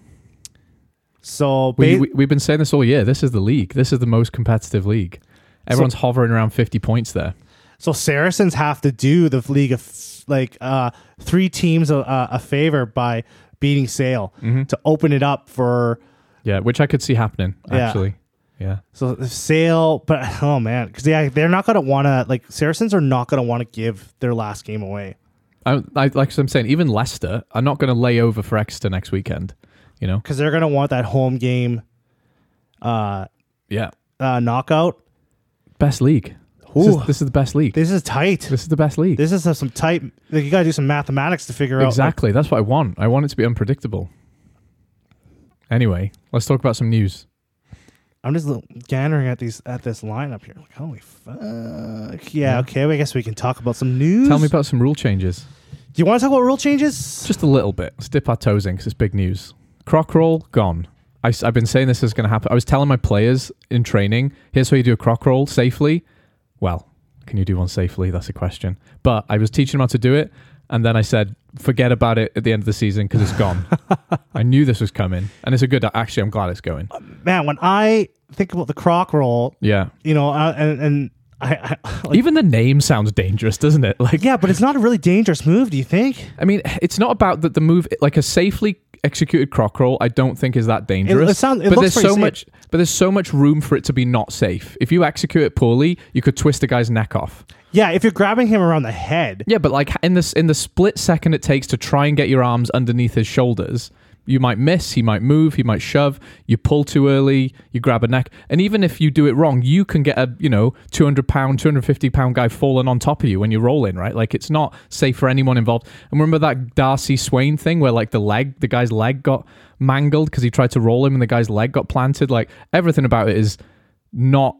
So We, ba- we we've been saying this all year. This is the league. This is the most competitive league. Everyone's hovering around fifty points there. so Saracens have to do the league of like uh, three teams a, a favor by beating Sale Mm-hmm. to open it up for. Yeah, which I could see happening. Yeah. Actually, yeah. So if Sale, but oh man, because yeah, they're not gonna want to like Saracens are not gonna want to give their last game away. I, I like I'm saying, even Leicester are not going to lay over for Exeter next weekend. You know. Because they're gonna want that home game, uh, Yeah. uh, knockout. Best league. This Ooh. is, this is the best league. This is tight. This is the best league. This is some tight. Like, you gotta do some mathematics to figure out. Exactly. That's what I want. I want it to be unpredictable. Anyway, let's talk about some news. Like, I'm just l- gathering at these at this lineup here. Like, holy fuck! Yeah, Yeah. okay. Well, I guess we can talk about some news. Tell me about some rule changes. Do you want to talk about rule changes? Just a little bit. Let's dip our toes in because it's big news. Croc roll, gone. I, have been saying this is going to happen. I was telling my players in training, here's how you do a croc roll safely. Well, can you do one safely? That's a question. But I was teaching them how to do it. And then I said, forget about it at the end of the season because it's gone. I knew this was coming. And it's a good, actually, I'm glad it's going. Man, when I think about the croc roll, Yeah. you know, uh, and, and I, I like, Even the name sounds dangerous, doesn't it? Like, yeah, but it's not a really dangerous move. Do you think? I mean, it's not about that the move, like a safely executed croc roll, I don't think is that dangerous. It, it sounds, it but looks there's so pretty much, but there's so much room for it to be not safe. If you execute it poorly, you could twist a guy's neck off. Yeah, if you're grabbing him around the head. Yeah, but like in this, in the split second it takes to try and get your arms underneath his shoulders, you might miss, he might move, he might shove, you pull too early, you grab a neck. And even if you do it wrong, you can get a, you know, two hundred pound, two hundred fifty pound guy falling on top of you when you're rolling, right? Like, it's not safe for anyone involved. And remember that Darcy Swain thing where like the leg, the guy's leg got mangled because he tried to roll him and the guy's leg got planted? Like, everything about it is not,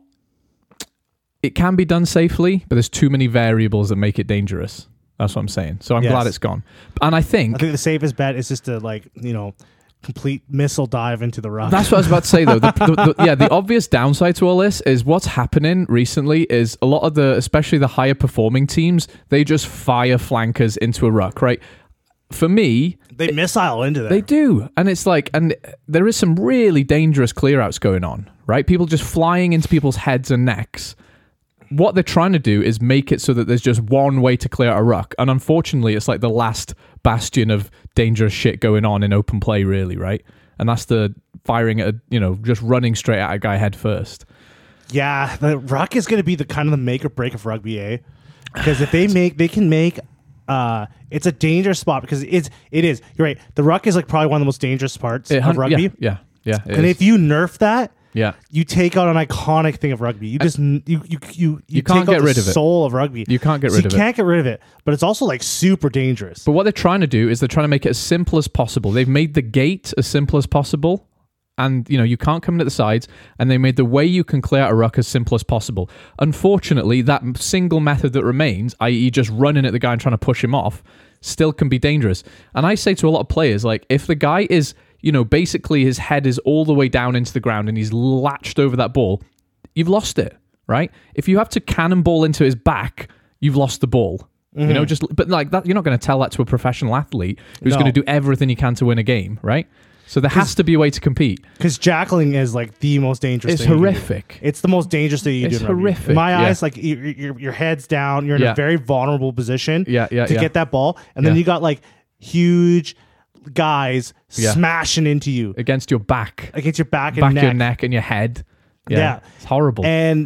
it can be done safely, but there's too many variables that make it dangerous. That's what I'm saying. So I'm Yes. glad it's gone. And I think... I think the safest bet is just to, like, you know, complete missile dive into the rock. That's what I was about to say, though. The, the, the, yeah, the obvious downside to all this is what's happening recently is a lot of the, especially the higher performing teams, they just fire flankers into a ruck, right? For me... They missile into there. They do. And it's like, and there is some really dangerous clear outs going on, right? People just flying into people's heads and necks. What they're trying to do is make it so that there's just one way to clear out a ruck. And unfortunately, it's like the last bastion of dangerous shit going on in open play, really, right? And that's the firing at, a, you know, just running straight at a guy head first. Yeah, the ruck is going to be the kind of the make or break of rugby, eh? Because if they make, they can make, uh, it's a dangerous spot because it's, it is. You're right. The ruck is like probably one of the most dangerous parts It, of rugby. Yeah, yeah. yeah it and is. if you nerf that, yeah. you take out an iconic thing of rugby. You just you you you you, You can't take get out rid the of it. soul of rugby. You can't get So rid you of it. can't get rid of it, but it's also like super dangerous. But what they're trying to do is they're trying to make it as simple as possible. They've made the gate as simple as possible. And, you know, you can't come in at the sides. And they made the way you can clear out a ruck as simple as possible. Unfortunately, that single method that remains, that is just running at the guy and trying to push him off, still can be dangerous. And I say to a lot of players, like, if the guy is, you know, basically his head is all the way down into the ground and he's latched over that ball, you've lost it, right? If you have to cannonball into his back, you've lost the ball. Mm-hmm. You know, just, but like that, you're not going to tell that to a professional athlete who's No. going to do everything he can to win a game, right? So there has to be a way to compete. Because jackling is like the most dangerous It's thing. you can do. horrific. It's the most dangerous thing you It's do. in rugby. horrific, In my yeah. eyes, like your, your, your head's down. You're in Yeah. a very vulnerable position Yeah, yeah, to yeah. get that ball. And then Yeah. you got like huge guys Yeah. smashing into you Against your back, against your back and back, neck. your neck, and your head. Yeah, Yeah. it's horrible. And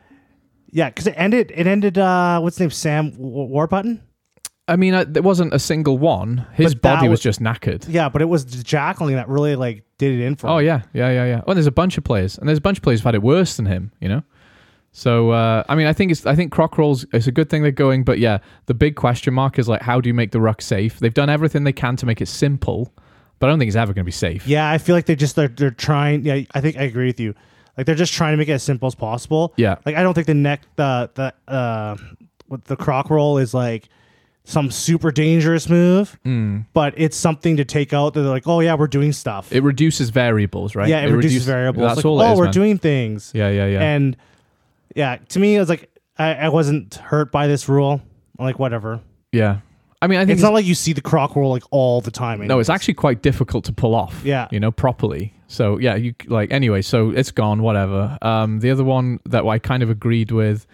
yeah, because it ended, it ended, uh, what's his name? Sam W- Warbutton? I mean, uh, there wasn't a single one. His But that body was was- just knackered. Yeah, but it was the jackling that really like did it in for him. Oh yeah, yeah, yeah, yeah. Well, there's a bunch of players, and there's a bunch of players who've had it worse than him. You know. So uh, I mean, I think it's I think croc rolls. It's a good thing they're going, but yeah, the big question mark is like, how do you make the ruck safe? They've done everything they can to make it simple, but I don't think it's ever going to be safe. Yeah, I feel like they just they're they're trying. Yeah, I think I agree with you. Like they're just trying to make it as simple as possible. Yeah. Like I don't think the neck the the uh what the croc roll is like some super dangerous move, Mm. but it's something to take out. They're like, oh yeah, we're doing stuff. It reduces variables, right? yeah, it, reduces reduce- variables. That's like, all it oh, is, we're man. doing things. Yeah, yeah, yeah. And yeah, to me, it was like I, I wasn't hurt by this rule. I'm like, whatever. yeah. I mean, I think It's not like you see the croc roll like all the time. no, anyways. it's actually quite difficult to pull off. Yeah. you know, properly. So yeah, you like anyway. So it's gone. Whatever. Um, the other one that I kind of agreed with.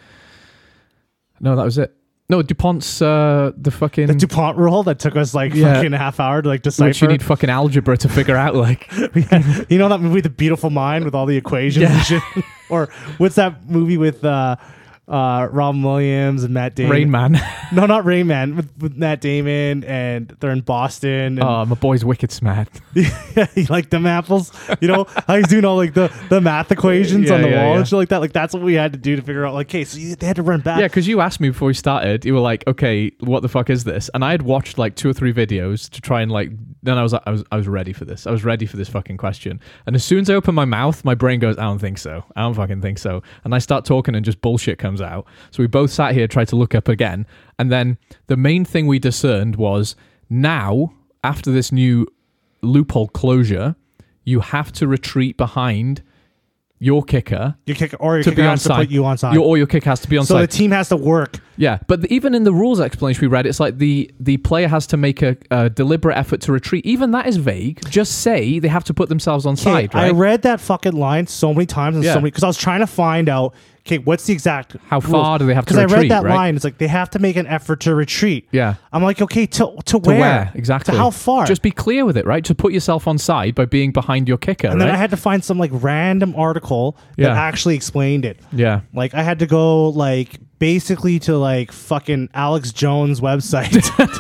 No, that was it. No, DuPont's uh, the fucking the DuPont rule that took us like Yeah. fucking a half hour to like decipher. which you need fucking algebra to figure out. Like, Yeah. You know that movie, The Beautiful Mind, with all the equations Yeah. and shit? Or what's that movie with uh, uh, Robin Williams and Matt Damon? Rain Man. No, not Rain Man. With, with Matt Damon, and they're in Boston. And Oh, my boy's wicked smart. you like them apples? You know how he's doing all like the, the math equations Yeah, on the yeah, wall yeah. and shit like that. Like that's what we had to do to figure out. Like, okay, so you, they had to run back. Yeah, because you asked me before we started, you were like, "Okay, what the fuck is this?" And I had watched like two or three videos to try and like. Then I was, I was, I was ready for this. I was ready for this fucking question. And as soon as I open my mouth, my brain goes, "I don't think so. I don't fucking think so." And I start talking, and just bullshit comes out. So we both sat here, tried to look up again, and then the main thing we discerned was now after this new loophole closure, you have to retreat behind your kicker your kicker or your to kicker be has to onside. put you onside. Your, or your kick has to be onside. So the team has to work. Yeah, but the, even in the rules explanation we read, it's like the, the player has to make a, a deliberate effort to retreat. Even that is vague. Just say they have to put themselves on Okay, side, right? I read that fucking line so many times and Yeah. so many because I was trying to find out. okay, what's the exact How far do they have to Because I read retreat, that right? line. It's like they have to make an effort to retreat. Yeah. I'm like, okay, to to, To where? where? Exactly. To how far? Just be clear with it, right? To put yourself on side by being behind your kicker, and right? then I had to find some like random article that Yeah. actually explained it. yeah. Like I had to go like basically to like fucking Alex Jones' website.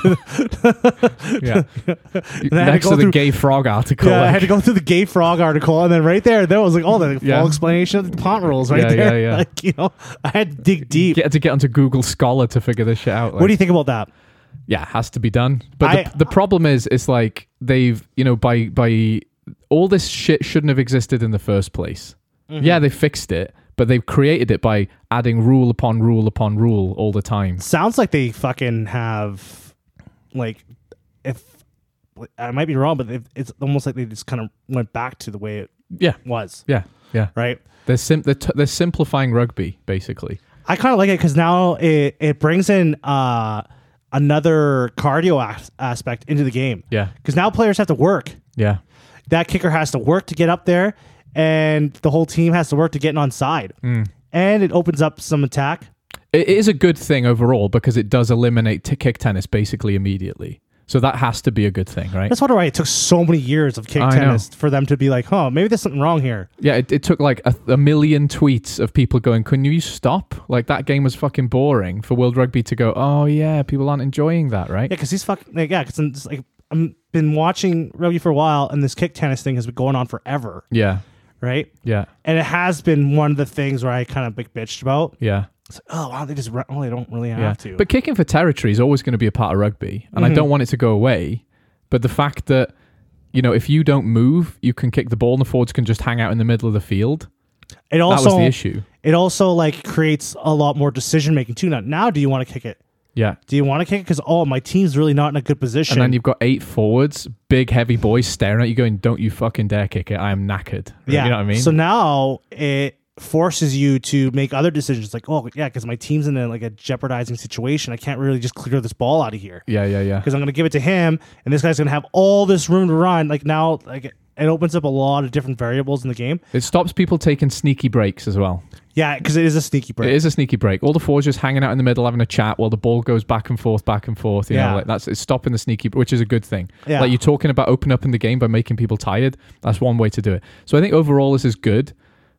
Yeah. I had to Next go to the through- gay frog article. Yeah, I like- had to go through the gay frog article, and then right there, there was like, oh, the Yeah. full explanation of the pont rules right Yeah, yeah, there. yeah. Like, you know, I had to dig deep. Get to get onto Google Scholar to figure this shit out. What do you think about that? Yeah, it has to be done. But I- the, the problem is, it's like they've, you know, by by all this shit shouldn't have existed in the first place. Mm-hmm. Yeah, they fixed it, but they've created it by adding rule upon rule upon rule all the time. Sounds like they fucking have, like, if I might be wrong, but if, it's almost like they just kind of went back to the way it Yeah, was, yeah, yeah. right? They're sim- they're, t- they're simplifying rugby basically. I kind of like it because now it, it brings in uh, another cardio as- aspect into the game. Yeah, Because now players have to work. yeah, That kicker has to work to get up there, and the whole team has to work to get on side. Mm. And it opens up some attack. it is a good thing overall because it does eliminate t- kick tennis basically immediately. So that has to be a good thing, right? That's why it took so many years of kick I tennis for them to be like, huh, maybe there's something wrong here. Yeah, it, it took like a, a million tweets of people going, "Can you stop? Like that game was fucking boring." For World Rugby to go, "Oh yeah, people aren't enjoying that, right?" Yeah, because he's fucking, like, yeah, because it's like, I've been watching rugby for a while, and this kick tennis thing has been going on forever, Yeah, right? yeah, And it has been one of the things where I kind of big bitched about. yeah, It's like, oh, wow, they just, re- oh, they don't really have yeah. to. But kicking for territory is always going to be a part of rugby, and I Mhm. don't want it to go away. But the fact that, you know, if you don't move, you can kick the ball, and the forwards can just hang out in the middle of the field. it also, that was the issue. It also like creates a lot more decision making too. Now, now, do you want to kick it? Yeah. Do you want to kick it? Because, oh, my team's really not in a good position. And then you've got eight forwards, big heavy boys staring at you going, "Don't you fucking dare kick it. I am knackered." yeah. You know what I mean? So now it forces you to make other decisions like, oh, yeah, because my team's in a, like a jeopardizing situation. I can't really just clear this ball out of here yeah, yeah, yeah. because I'm going to give it to him, and this guy's going to have all this room to run. Like now, like it opens up a lot of different variables in the game. It stops people taking sneaky breaks as well. Yeah, because it is a sneaky break. It is a sneaky break. All the forwards just hanging out in the middle, having a chat while the ball goes back and forth, back and forth. You Yeah. know, like that's it's stopping the sneaky, which is a good thing. Yeah. Like you're talking about opening up in the game by making people tired. That's one way to do it. So I think overall this is good.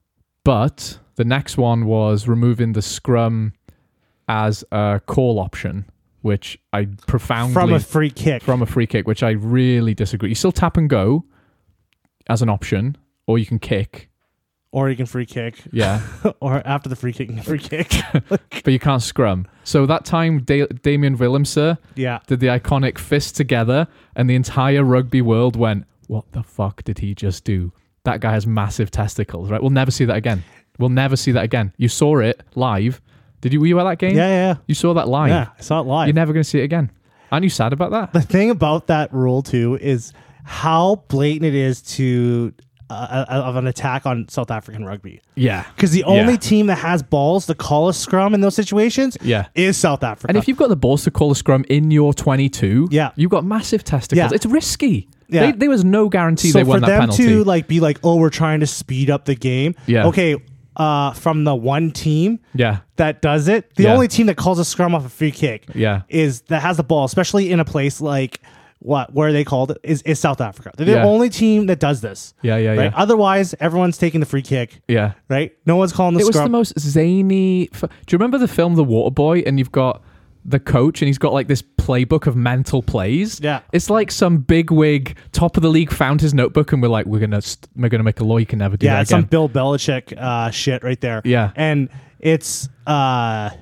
But the next one was removing the scrum as a call option, which I profoundly from a free kick. from a free kick, which I really disagree. You still tap and go as an option, or you can kick. Or you can free kick. Yeah. Or after the free kick, you can free kick. But you can't scrum. So that time, da- Damien Willemse Yeah. did the iconic fist together, and the entire rugby world went, "What the fuck did he just do? That guy has massive testicles, right? We'll never see that again. We'll never see that again." You saw it live. Did you? Were you at that game? Yeah, yeah, yeah. You saw that live. Yeah, I saw it live. You're never going to see it again. Aren't you sad about that? The thing about that rule too is how blatant it is to uh, of an attack on South African rugby. Yeah. Because the only Yeah. team that has balls to call a scrum in those situations Yeah. is South Africa. And if you've got the balls to call a scrum in your twenty-two, Yeah. you've got massive testicles. Yeah. It's risky. Yeah. They, there was no guarantee so they won for that them penalty. to like be like, oh, we're trying to speed up the game. Yeah. Okay. Uh, from the one team yeah. that does it, the Yeah. only team that calls a scrum off a free kick Yeah. is that has the ball, especially in a place like what where they called it is, is South Africa. They're the Yeah. only team that does this. Yeah, yeah, Right. yeah. Otherwise, everyone's taking the free kick. Yeah. Right. No one's calling the It was scrum. the most zany. F- Do you remember the film The Waterboy? And you've got the coach, and he's got like this playbook of mental plays. Yeah. It's like some bigwig, top of the league, found his notebook, and we're like, we're gonna, st- we're gonna make a law you can never do yeah, that it's again. some Bill Belichick uh, shit right there. Yeah. and it's uh,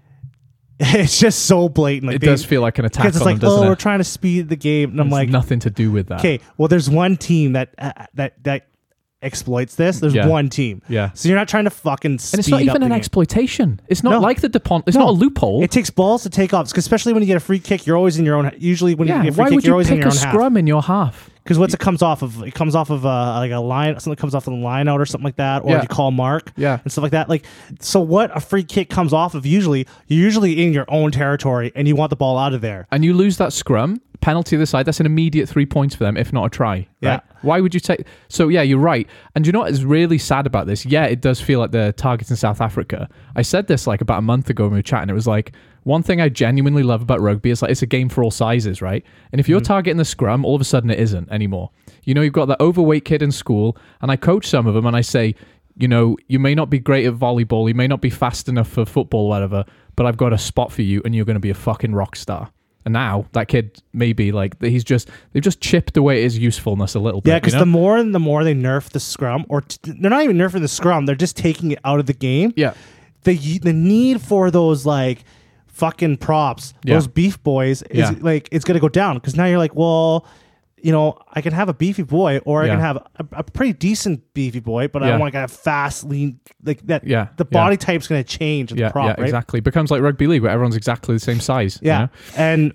it's just so blatant. Like it they- does feel like an attack on because it's them, like, doesn't oh, it? we're trying to speed the game, and I'm It's like, nothing to do with that. okay, well, there's one team that uh, that that exploits this. There's Yeah. one team. Yeah. So you're not trying to fucking speed And it's not up even the an game. exploitation. It's not No. like the DuPont. It's No. not a loophole. It takes balls to take off, 'cause especially when you get a free kick. You're always in your own. Usually, when you yeah. get a free Why kick, would you're you always in pick your a own half. scrum in your half? Because what's it comes off of? It comes off of uh, like a line, something comes off of the line out or something like that, or Yeah. you call mark, Yeah. and stuff like that. Like, so what a free kick comes off of? Usually, you're usually in your own territory, and you want the ball out of there. And you lose that scrum, penalty this side, that's an immediate three points for them, if not a try. Yeah. Right? Why would you take... So, yeah, you're right. And you know what is really sad about this? Yeah, it does feel like they're targeting South Africa. I said this like about a month ago when we were chatting. It was like, one thing I genuinely love about rugby is like it's a game for all sizes, right? And if you're mm-hmm. targeting the scrum, all of a sudden it isn't anymore. You know, you've got that overweight kid in school, and I coach some of them, and I say, you know, you may not be great at volleyball, you may not be fast enough for football or whatever, but I've got a spot for you, and you're going to be a fucking rock star. And now that kid maybe like he's just they've just chipped away at his usefulness a little bit. Yeah, because you know? the more and the more they nerf the scrum, or t- they're not even nerfing the scrum, they're just taking it out of the game. Yeah, the the need for those like fucking props, yeah. those beef boys, is Yeah. like it's gonna go down because now you're like, well, you know, I can have a beefy boy, or I Yeah. can have a, a pretty decent beefy boy, but I Yeah. want to have fast, lean, like that. Yeah, the yeah. body type's gonna change in yeah, the prop, yeah, right? exactly. It becomes like rugby league where everyone's exactly the same size. Yeah, you know? and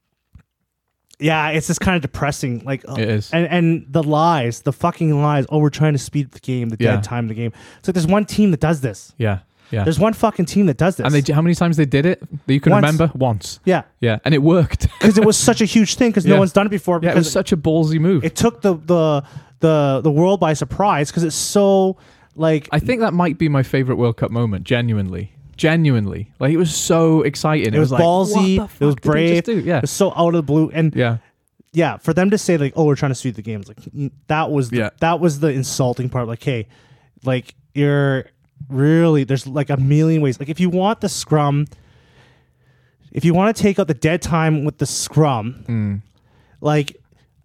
yeah, it's just kind of depressing. Like oh, It is. and and the lies, the fucking lies. Oh, we're trying to speed the game, the Yeah. dead time of the game. It's like there's one team that does this. Yeah, yeah. There's one fucking team that does this. And they how many times they did it that you can Once. remember? Once. yeah, Yeah, and it worked. because it was such a huge thing because Yeah. no one's done it before. Yeah, it Because was such a ballsy move. it took the the the the world by surprise because it's so like I think that might be my favorite World Cup moment. Genuinely, genuinely, like it was so exciting. it was like, ballsy, what the it was fuck did they brave, just do? Yeah, it was so out of the blue, and yeah. yeah, for them to say like, oh, we're trying to speed the games, like mm, that was the, Yeah. that was the insulting part. Like, hey, like you're really there's like a million ways. Like if you want the scrum, if you want to take out the dead time with the scrum, Mm. like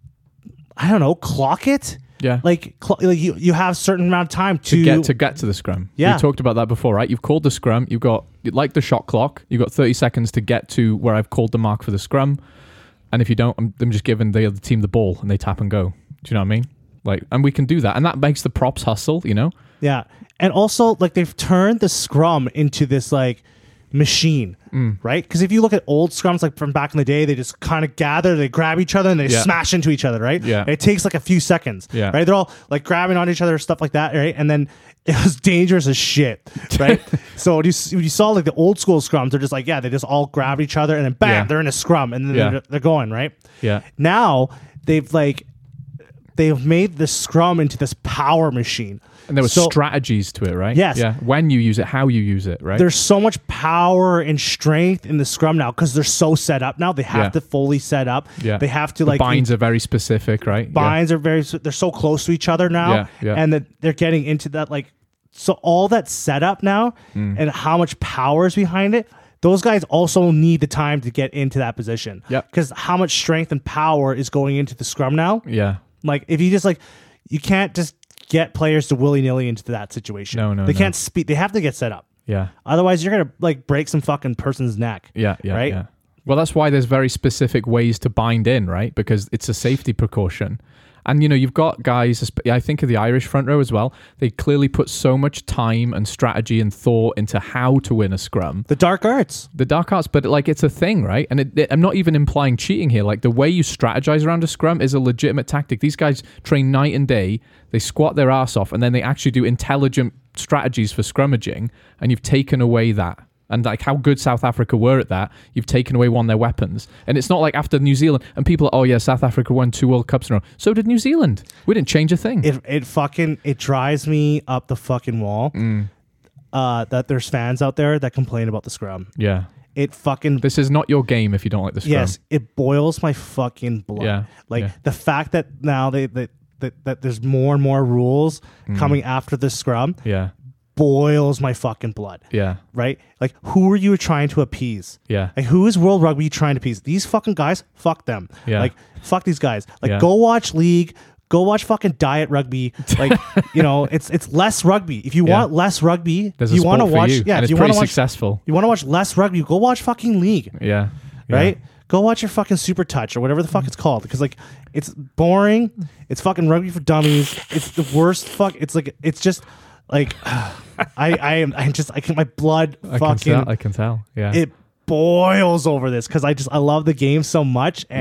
I don't know, clock it. yeah. Like, cl- like you, you have a certain amount of time to, to get to get to the scrum. Yeah. We talked about that before, right? You've called the scrum. You've got like the shot clock. You've got thirty seconds to get to where I've called the mark for the scrum. And if you don't, I'm, I'm just giving the other team the ball and they tap and go. Do you know what I mean? Like, and we can do that, and that makes the props hustle. You know? yeah. And also, like they've turned the scrum into this like machine, Mm. right? Because if you look at old scrums, like from back in the day, they just kind of gather, they grab each other, and they Yeah. smash into each other, right? Yeah. And it takes like a few seconds, Yeah. right? They're all like grabbing on each other, stuff like that, right? And then it was dangerous as shit, right? So when you, s- when you saw like the old school scrums, they're just like, yeah, they just all grab each other, and then bam, Yeah. they're in a scrum, and then Yeah. they're, they're going, right? Yeah. Now they've like they've made the scrum into this power machine. And there were So- strategies to it, right? Yes. Yeah. When you use it, how you use it, right? There's so much power and strength in the scrum now because they're so set up now. They have Yeah. to fully set up. Yeah. They have to the like binds are very specific, right? Yeah. binds are very. They're so close to each other now, Yeah, yeah. and that they're getting into that like. So all that setup now, Mm. and how much power is behind it. Those guys also need the time to get into that position. Yep. Because how much strength and power is going into the scrum now? Yeah. Like if you just like, you can't just get players to willy nilly into that situation. No, no, They no. can't speed. They have to get set up. Yeah. Otherwise, you're gonna like break some fucking person's neck. Yeah, yeah, Right? yeah. Well, that's why there's very specific ways to bind in, right? Because it's a safety precaution. And, you know, you've got guys, I think of the Irish front row as well. They clearly put so much time and strategy and thought into how to win a scrum. The dark arts. The dark arts, but like it's a thing, right? And it, it, I'm not even implying cheating here. Like the way you strategize around a scrum is a legitimate tactic. These guys train night and day. They squat their ass off, and then they actually do intelligent strategies for scrummaging. And you've taken away that. And like how good South Africa were at that, you've taken away one of their weapons. And it's not like after New Zealand, and people are, oh yeah, South Africa won two World Cups in a row. So did New Zealand. We didn't change a thing. It it fucking it drives me up the fucking wall. Mm. Uh, that there's fans out there that complain about the scrum. Yeah. It fucking This is not your game if you don't like the scrum. yes. It boils my fucking blood. Yeah, Like yeah. the fact that now they that that, that there's more and more rules Mm. coming after the scrum Yeah. boils my fucking blood. Yeah. Right? Like who are you trying to appease? Yeah. Like who is World Rugby trying to appease? These fucking guys, fuck them. Yeah. Like fuck these guys. Like Yeah. go watch League, go watch fucking Diet Rugby. Like you know, it's it's less rugby. If you Yeah. want less rugby, There's a you want to sport for watch you, yeah, and if it's you pretty want to watch successful. you want to watch less rugby, go watch fucking League. Yeah. Yeah. Right? Go watch your fucking Super Touch or whatever the fuck it's called because like it's boring. It's fucking rugby for dummies. It's the worst fuck. It's like it's just like I I am I just I can my blood I can fucking tell. I can tell. Yeah. it boils over this because I just I love the game so much and Yeah.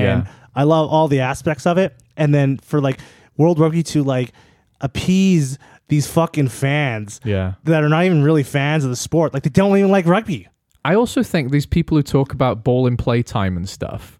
I love all the aspects of it. And then for like World Rugby to like appease these fucking fans Yeah. that are not even really fans of the sport, like they don't even like rugby. I also think these people who talk about ball in play time and stuff,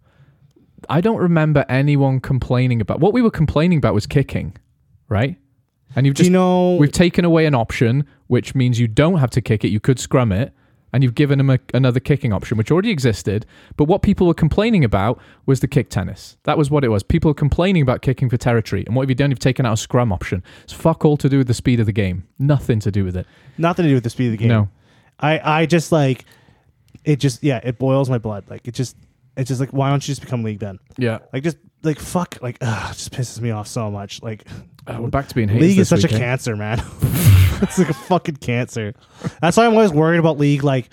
I don't remember anyone complaining about. What we were complaining about was kicking, right? And you've Do just you know? we've taken away an option, which means you don't have to kick it. You could scrum it, and you've given them a, another kicking option, which already existed. But what people were complaining about was the kick tennis. That was what it was. People were complaining about kicking for territory. And what have you done? You've taken out a scrum option. It's fuck all to do with the speed of the game. Nothing to do with it. Nothing to do with the speed of the game. No. I, I just like it. Just yeah, it boils my blood. Like it just, it's just like, why don't you just become league then? Yeah. Like just like fuck. Like ugh, it just pisses me off so much. Like Uh, we're back to being haters league is this such a weekend. cancer, man. It's like a fucking cancer. That's why I'm always worried about league. Like,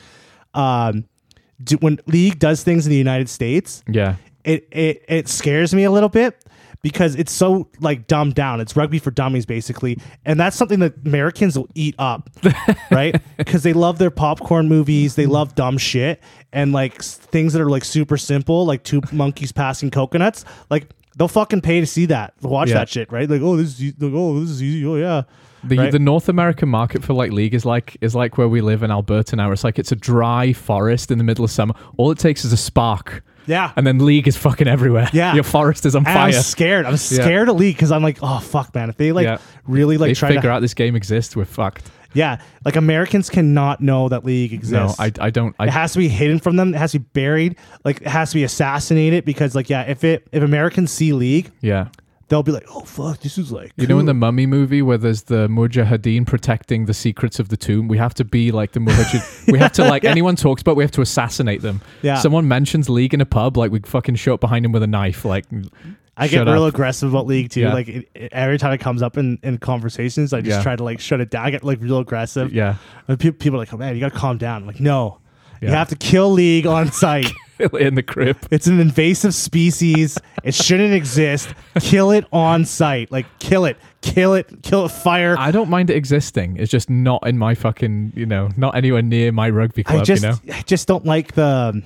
um, do, when league does things in the United States, Yeah. it it it scares me a little bit because it's so like dumbed down. It's rugby for dummies, basically, and that's something that Americans will eat up, right? Because they love their popcorn movies, they love dumb shit, and like s- things that are like super simple, like two monkeys passing coconuts. Like they'll fucking pay to see that, to watch Yeah. that shit, right? Like, oh, this is e- like, oh, this is easy. Oh yeah. The Right. the North American market for like league is like is like where we live in Alberta now. It's like it's a dry forest in the middle of summer. All it takes is a spark. Yeah. And then league is fucking everywhere. Yeah. Your forest is on And fire. I'm scared. I'm scared of league because I'm like, oh fuck, man. If they like Yeah. really like they try figure to, out this game exists, we're fucked. yeah, like Americans cannot know that league No, exists. I, I don't. it I, has to be hidden from them. It has to be buried. Like it has to be assassinated because, like, yeah, if it if Americans see league, yeah. they'll be like, oh fuck, this is like You know, in the cool. Mummy movie where there's the Mujahideen protecting the secrets of the tomb, we have to be like the Mujahideen. We have to, like, anyone talks about, we have to assassinate them. Yeah. Someone mentions league in a pub, like, we fucking show up behind him with a knife. Like, I get shut real up. aggressive about league too. Yeah. Like it, it- every time it comes up in, in conversations, I just Yeah. try to like shut it down. I get like real aggressive. Yeah. And pe- people are like, oh man, you gotta calm down. I'm like, no, you Yeah. have to kill league on site. In the crib. It's an invasive species. It shouldn't exist. Kill it on site. Like kill it, kill it, kill it. Fire. I don't mind it existing. It's just not in my fucking, you know, not anywhere near my rugby club, I just, you know? I just don't like the.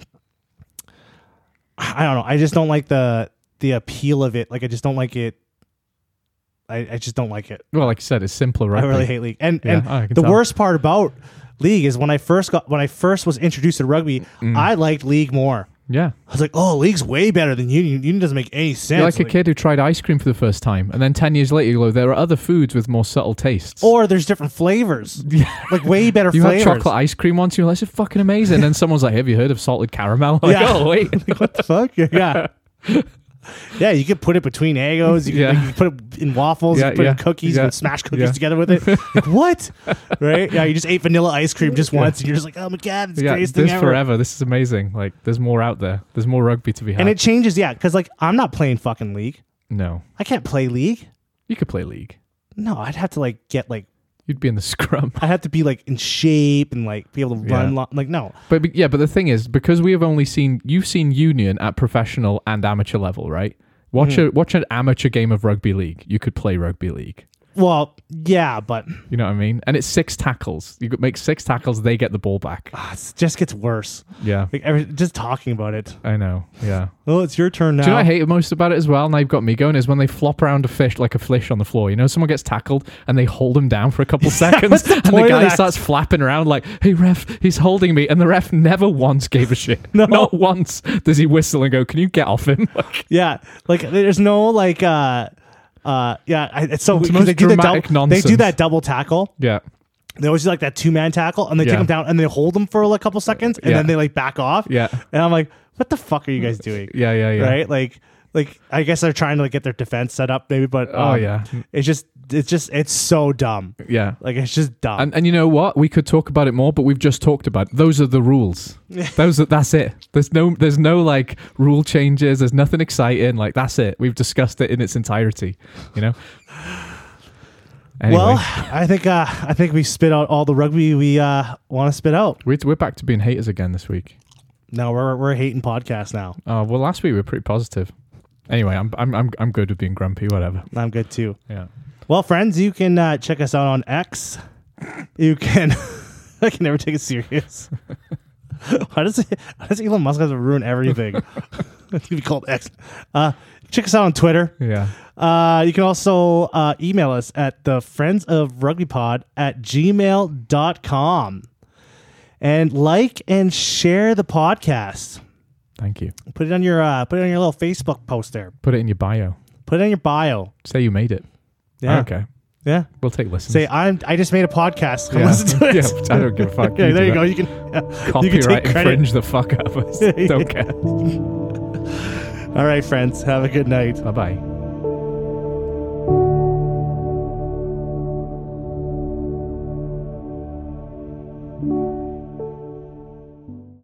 I don't know. I just don't like the the appeal of it. Like I just don't like it. I, I just don't like it. Well, like you said, it's simpler I rugby. really hate league. And Yeah, and I can the tell. worst part about league is when I first got when I first was introduced to rugby, Mm. I liked league more. Yeah. I was like, oh, league's way better than union. Union doesn't make any sense. You're like a kid who tried ice cream for the first time, and then ten years later you go, there are other foods with more subtle tastes. Or there's different flavors. Like way better you flavors. had chocolate ice cream once, you're like, this is fucking amazing. And then someone's like, have you heard of salted caramel? Like, Yeah. oh, wait. Like, what the fuck? Yeah. Yeah, you could put it between Eggos. You, Yeah. can, you can put it in waffles. Yeah, you can put it in yeah, cookies. yeah, You can smash cookies yeah. together with it. Like, what? Right? Yeah, you just ate vanilla ice cream just once, and you're just like, oh my god, it's the Yeah, greatest this thing ever. forever. This is amazing. Like, there's more out there. There's more rugby to be had. And it changes, yeah, because like I'm not playing fucking league. no. I can't play league. You could play league. No, I'd have to like get like You'd be in the scrum. I'd have to be like in shape and like be able to run. Yeah. Lo- like no, But but yeah, but the thing is, because we have only seen, you've seen union at professional and amateur level, right? Watch Mhm. a watch an amateur game of rugby league. You could play rugby league. well, yeah, but You know what I mean? And it's six tackles. You could make six tackles. They get the ball back. ah, it just gets worse. Yeah, Like every, just talking about it. I know. Yeah. Oh, it's your turn now. Do you know what I hate most about it as well? Now you've got me going, is when they flop around a fish like a fish on the floor. You know, someone gets tackled and they hold him down for a couple seconds, what's the and the point of guy that? starts flapping around like, "Hey ref, he's holding me," and the ref never once gave a shit. No. Not once does he whistle and go, "Can you get off him?" Like, Yeah, like there's no like uh uh yeah. I, it's so It's the because most they do the dramatic double, they do nonsense. that double tackle. yeah, They always do like that two man tackle, and they Yeah. take them down and they hold them for like a couple seconds, and Yeah. then they like back off. yeah, And I'm like, what the fuck are you guys doing? yeah, yeah, yeah. Right? Like, like I guess they're trying to like get their defense set up, maybe. But Oh um, yeah, it's just it's just it's so dumb. yeah. Like it's just dumb. And and you know what? We could talk about it more, but we've just talked about it. Those are the rules. Those are, that's it. There's no there's no like rule changes. There's nothing exciting. Like that's it. We've discussed it in its entirety. You know. Anyway, Well, I think uh, I think we spit out all the rugby we uh, want to spit out. we're we're back to being haters again this week. No, we're we're a hating podcast now. Oh well, last week we were pretty positive. Anyway, I'm I'm I'm I'm good with being grumpy. Whatever. I'm good too. Yeah. Well, friends, you can uh, check us out on X. You can. I can never take it serious. Why does it, why does Elon Musk have to ruin everything? It's gonna be called X. Uh, check us out on Twitter. Yeah. Uh, you can also uh, email us at the Friends of Rugby Pod at gmail dot com. And like and share the podcast. Thank you. Put it on your uh, put it on your little Facebook post there. Put it in your bio. Put it on your bio. Say you made it. Yeah. Okay. Yeah. We'll take listens. Say I'm. I just made a podcast. Come Yeah. listen to it. Yeah, I don't give a fuck. Okay, You there do you that. go. You can uh, Copyright you can take credit. infringe the fuck out of us. Don't care. All right, friends. Have a good night. Bye bye.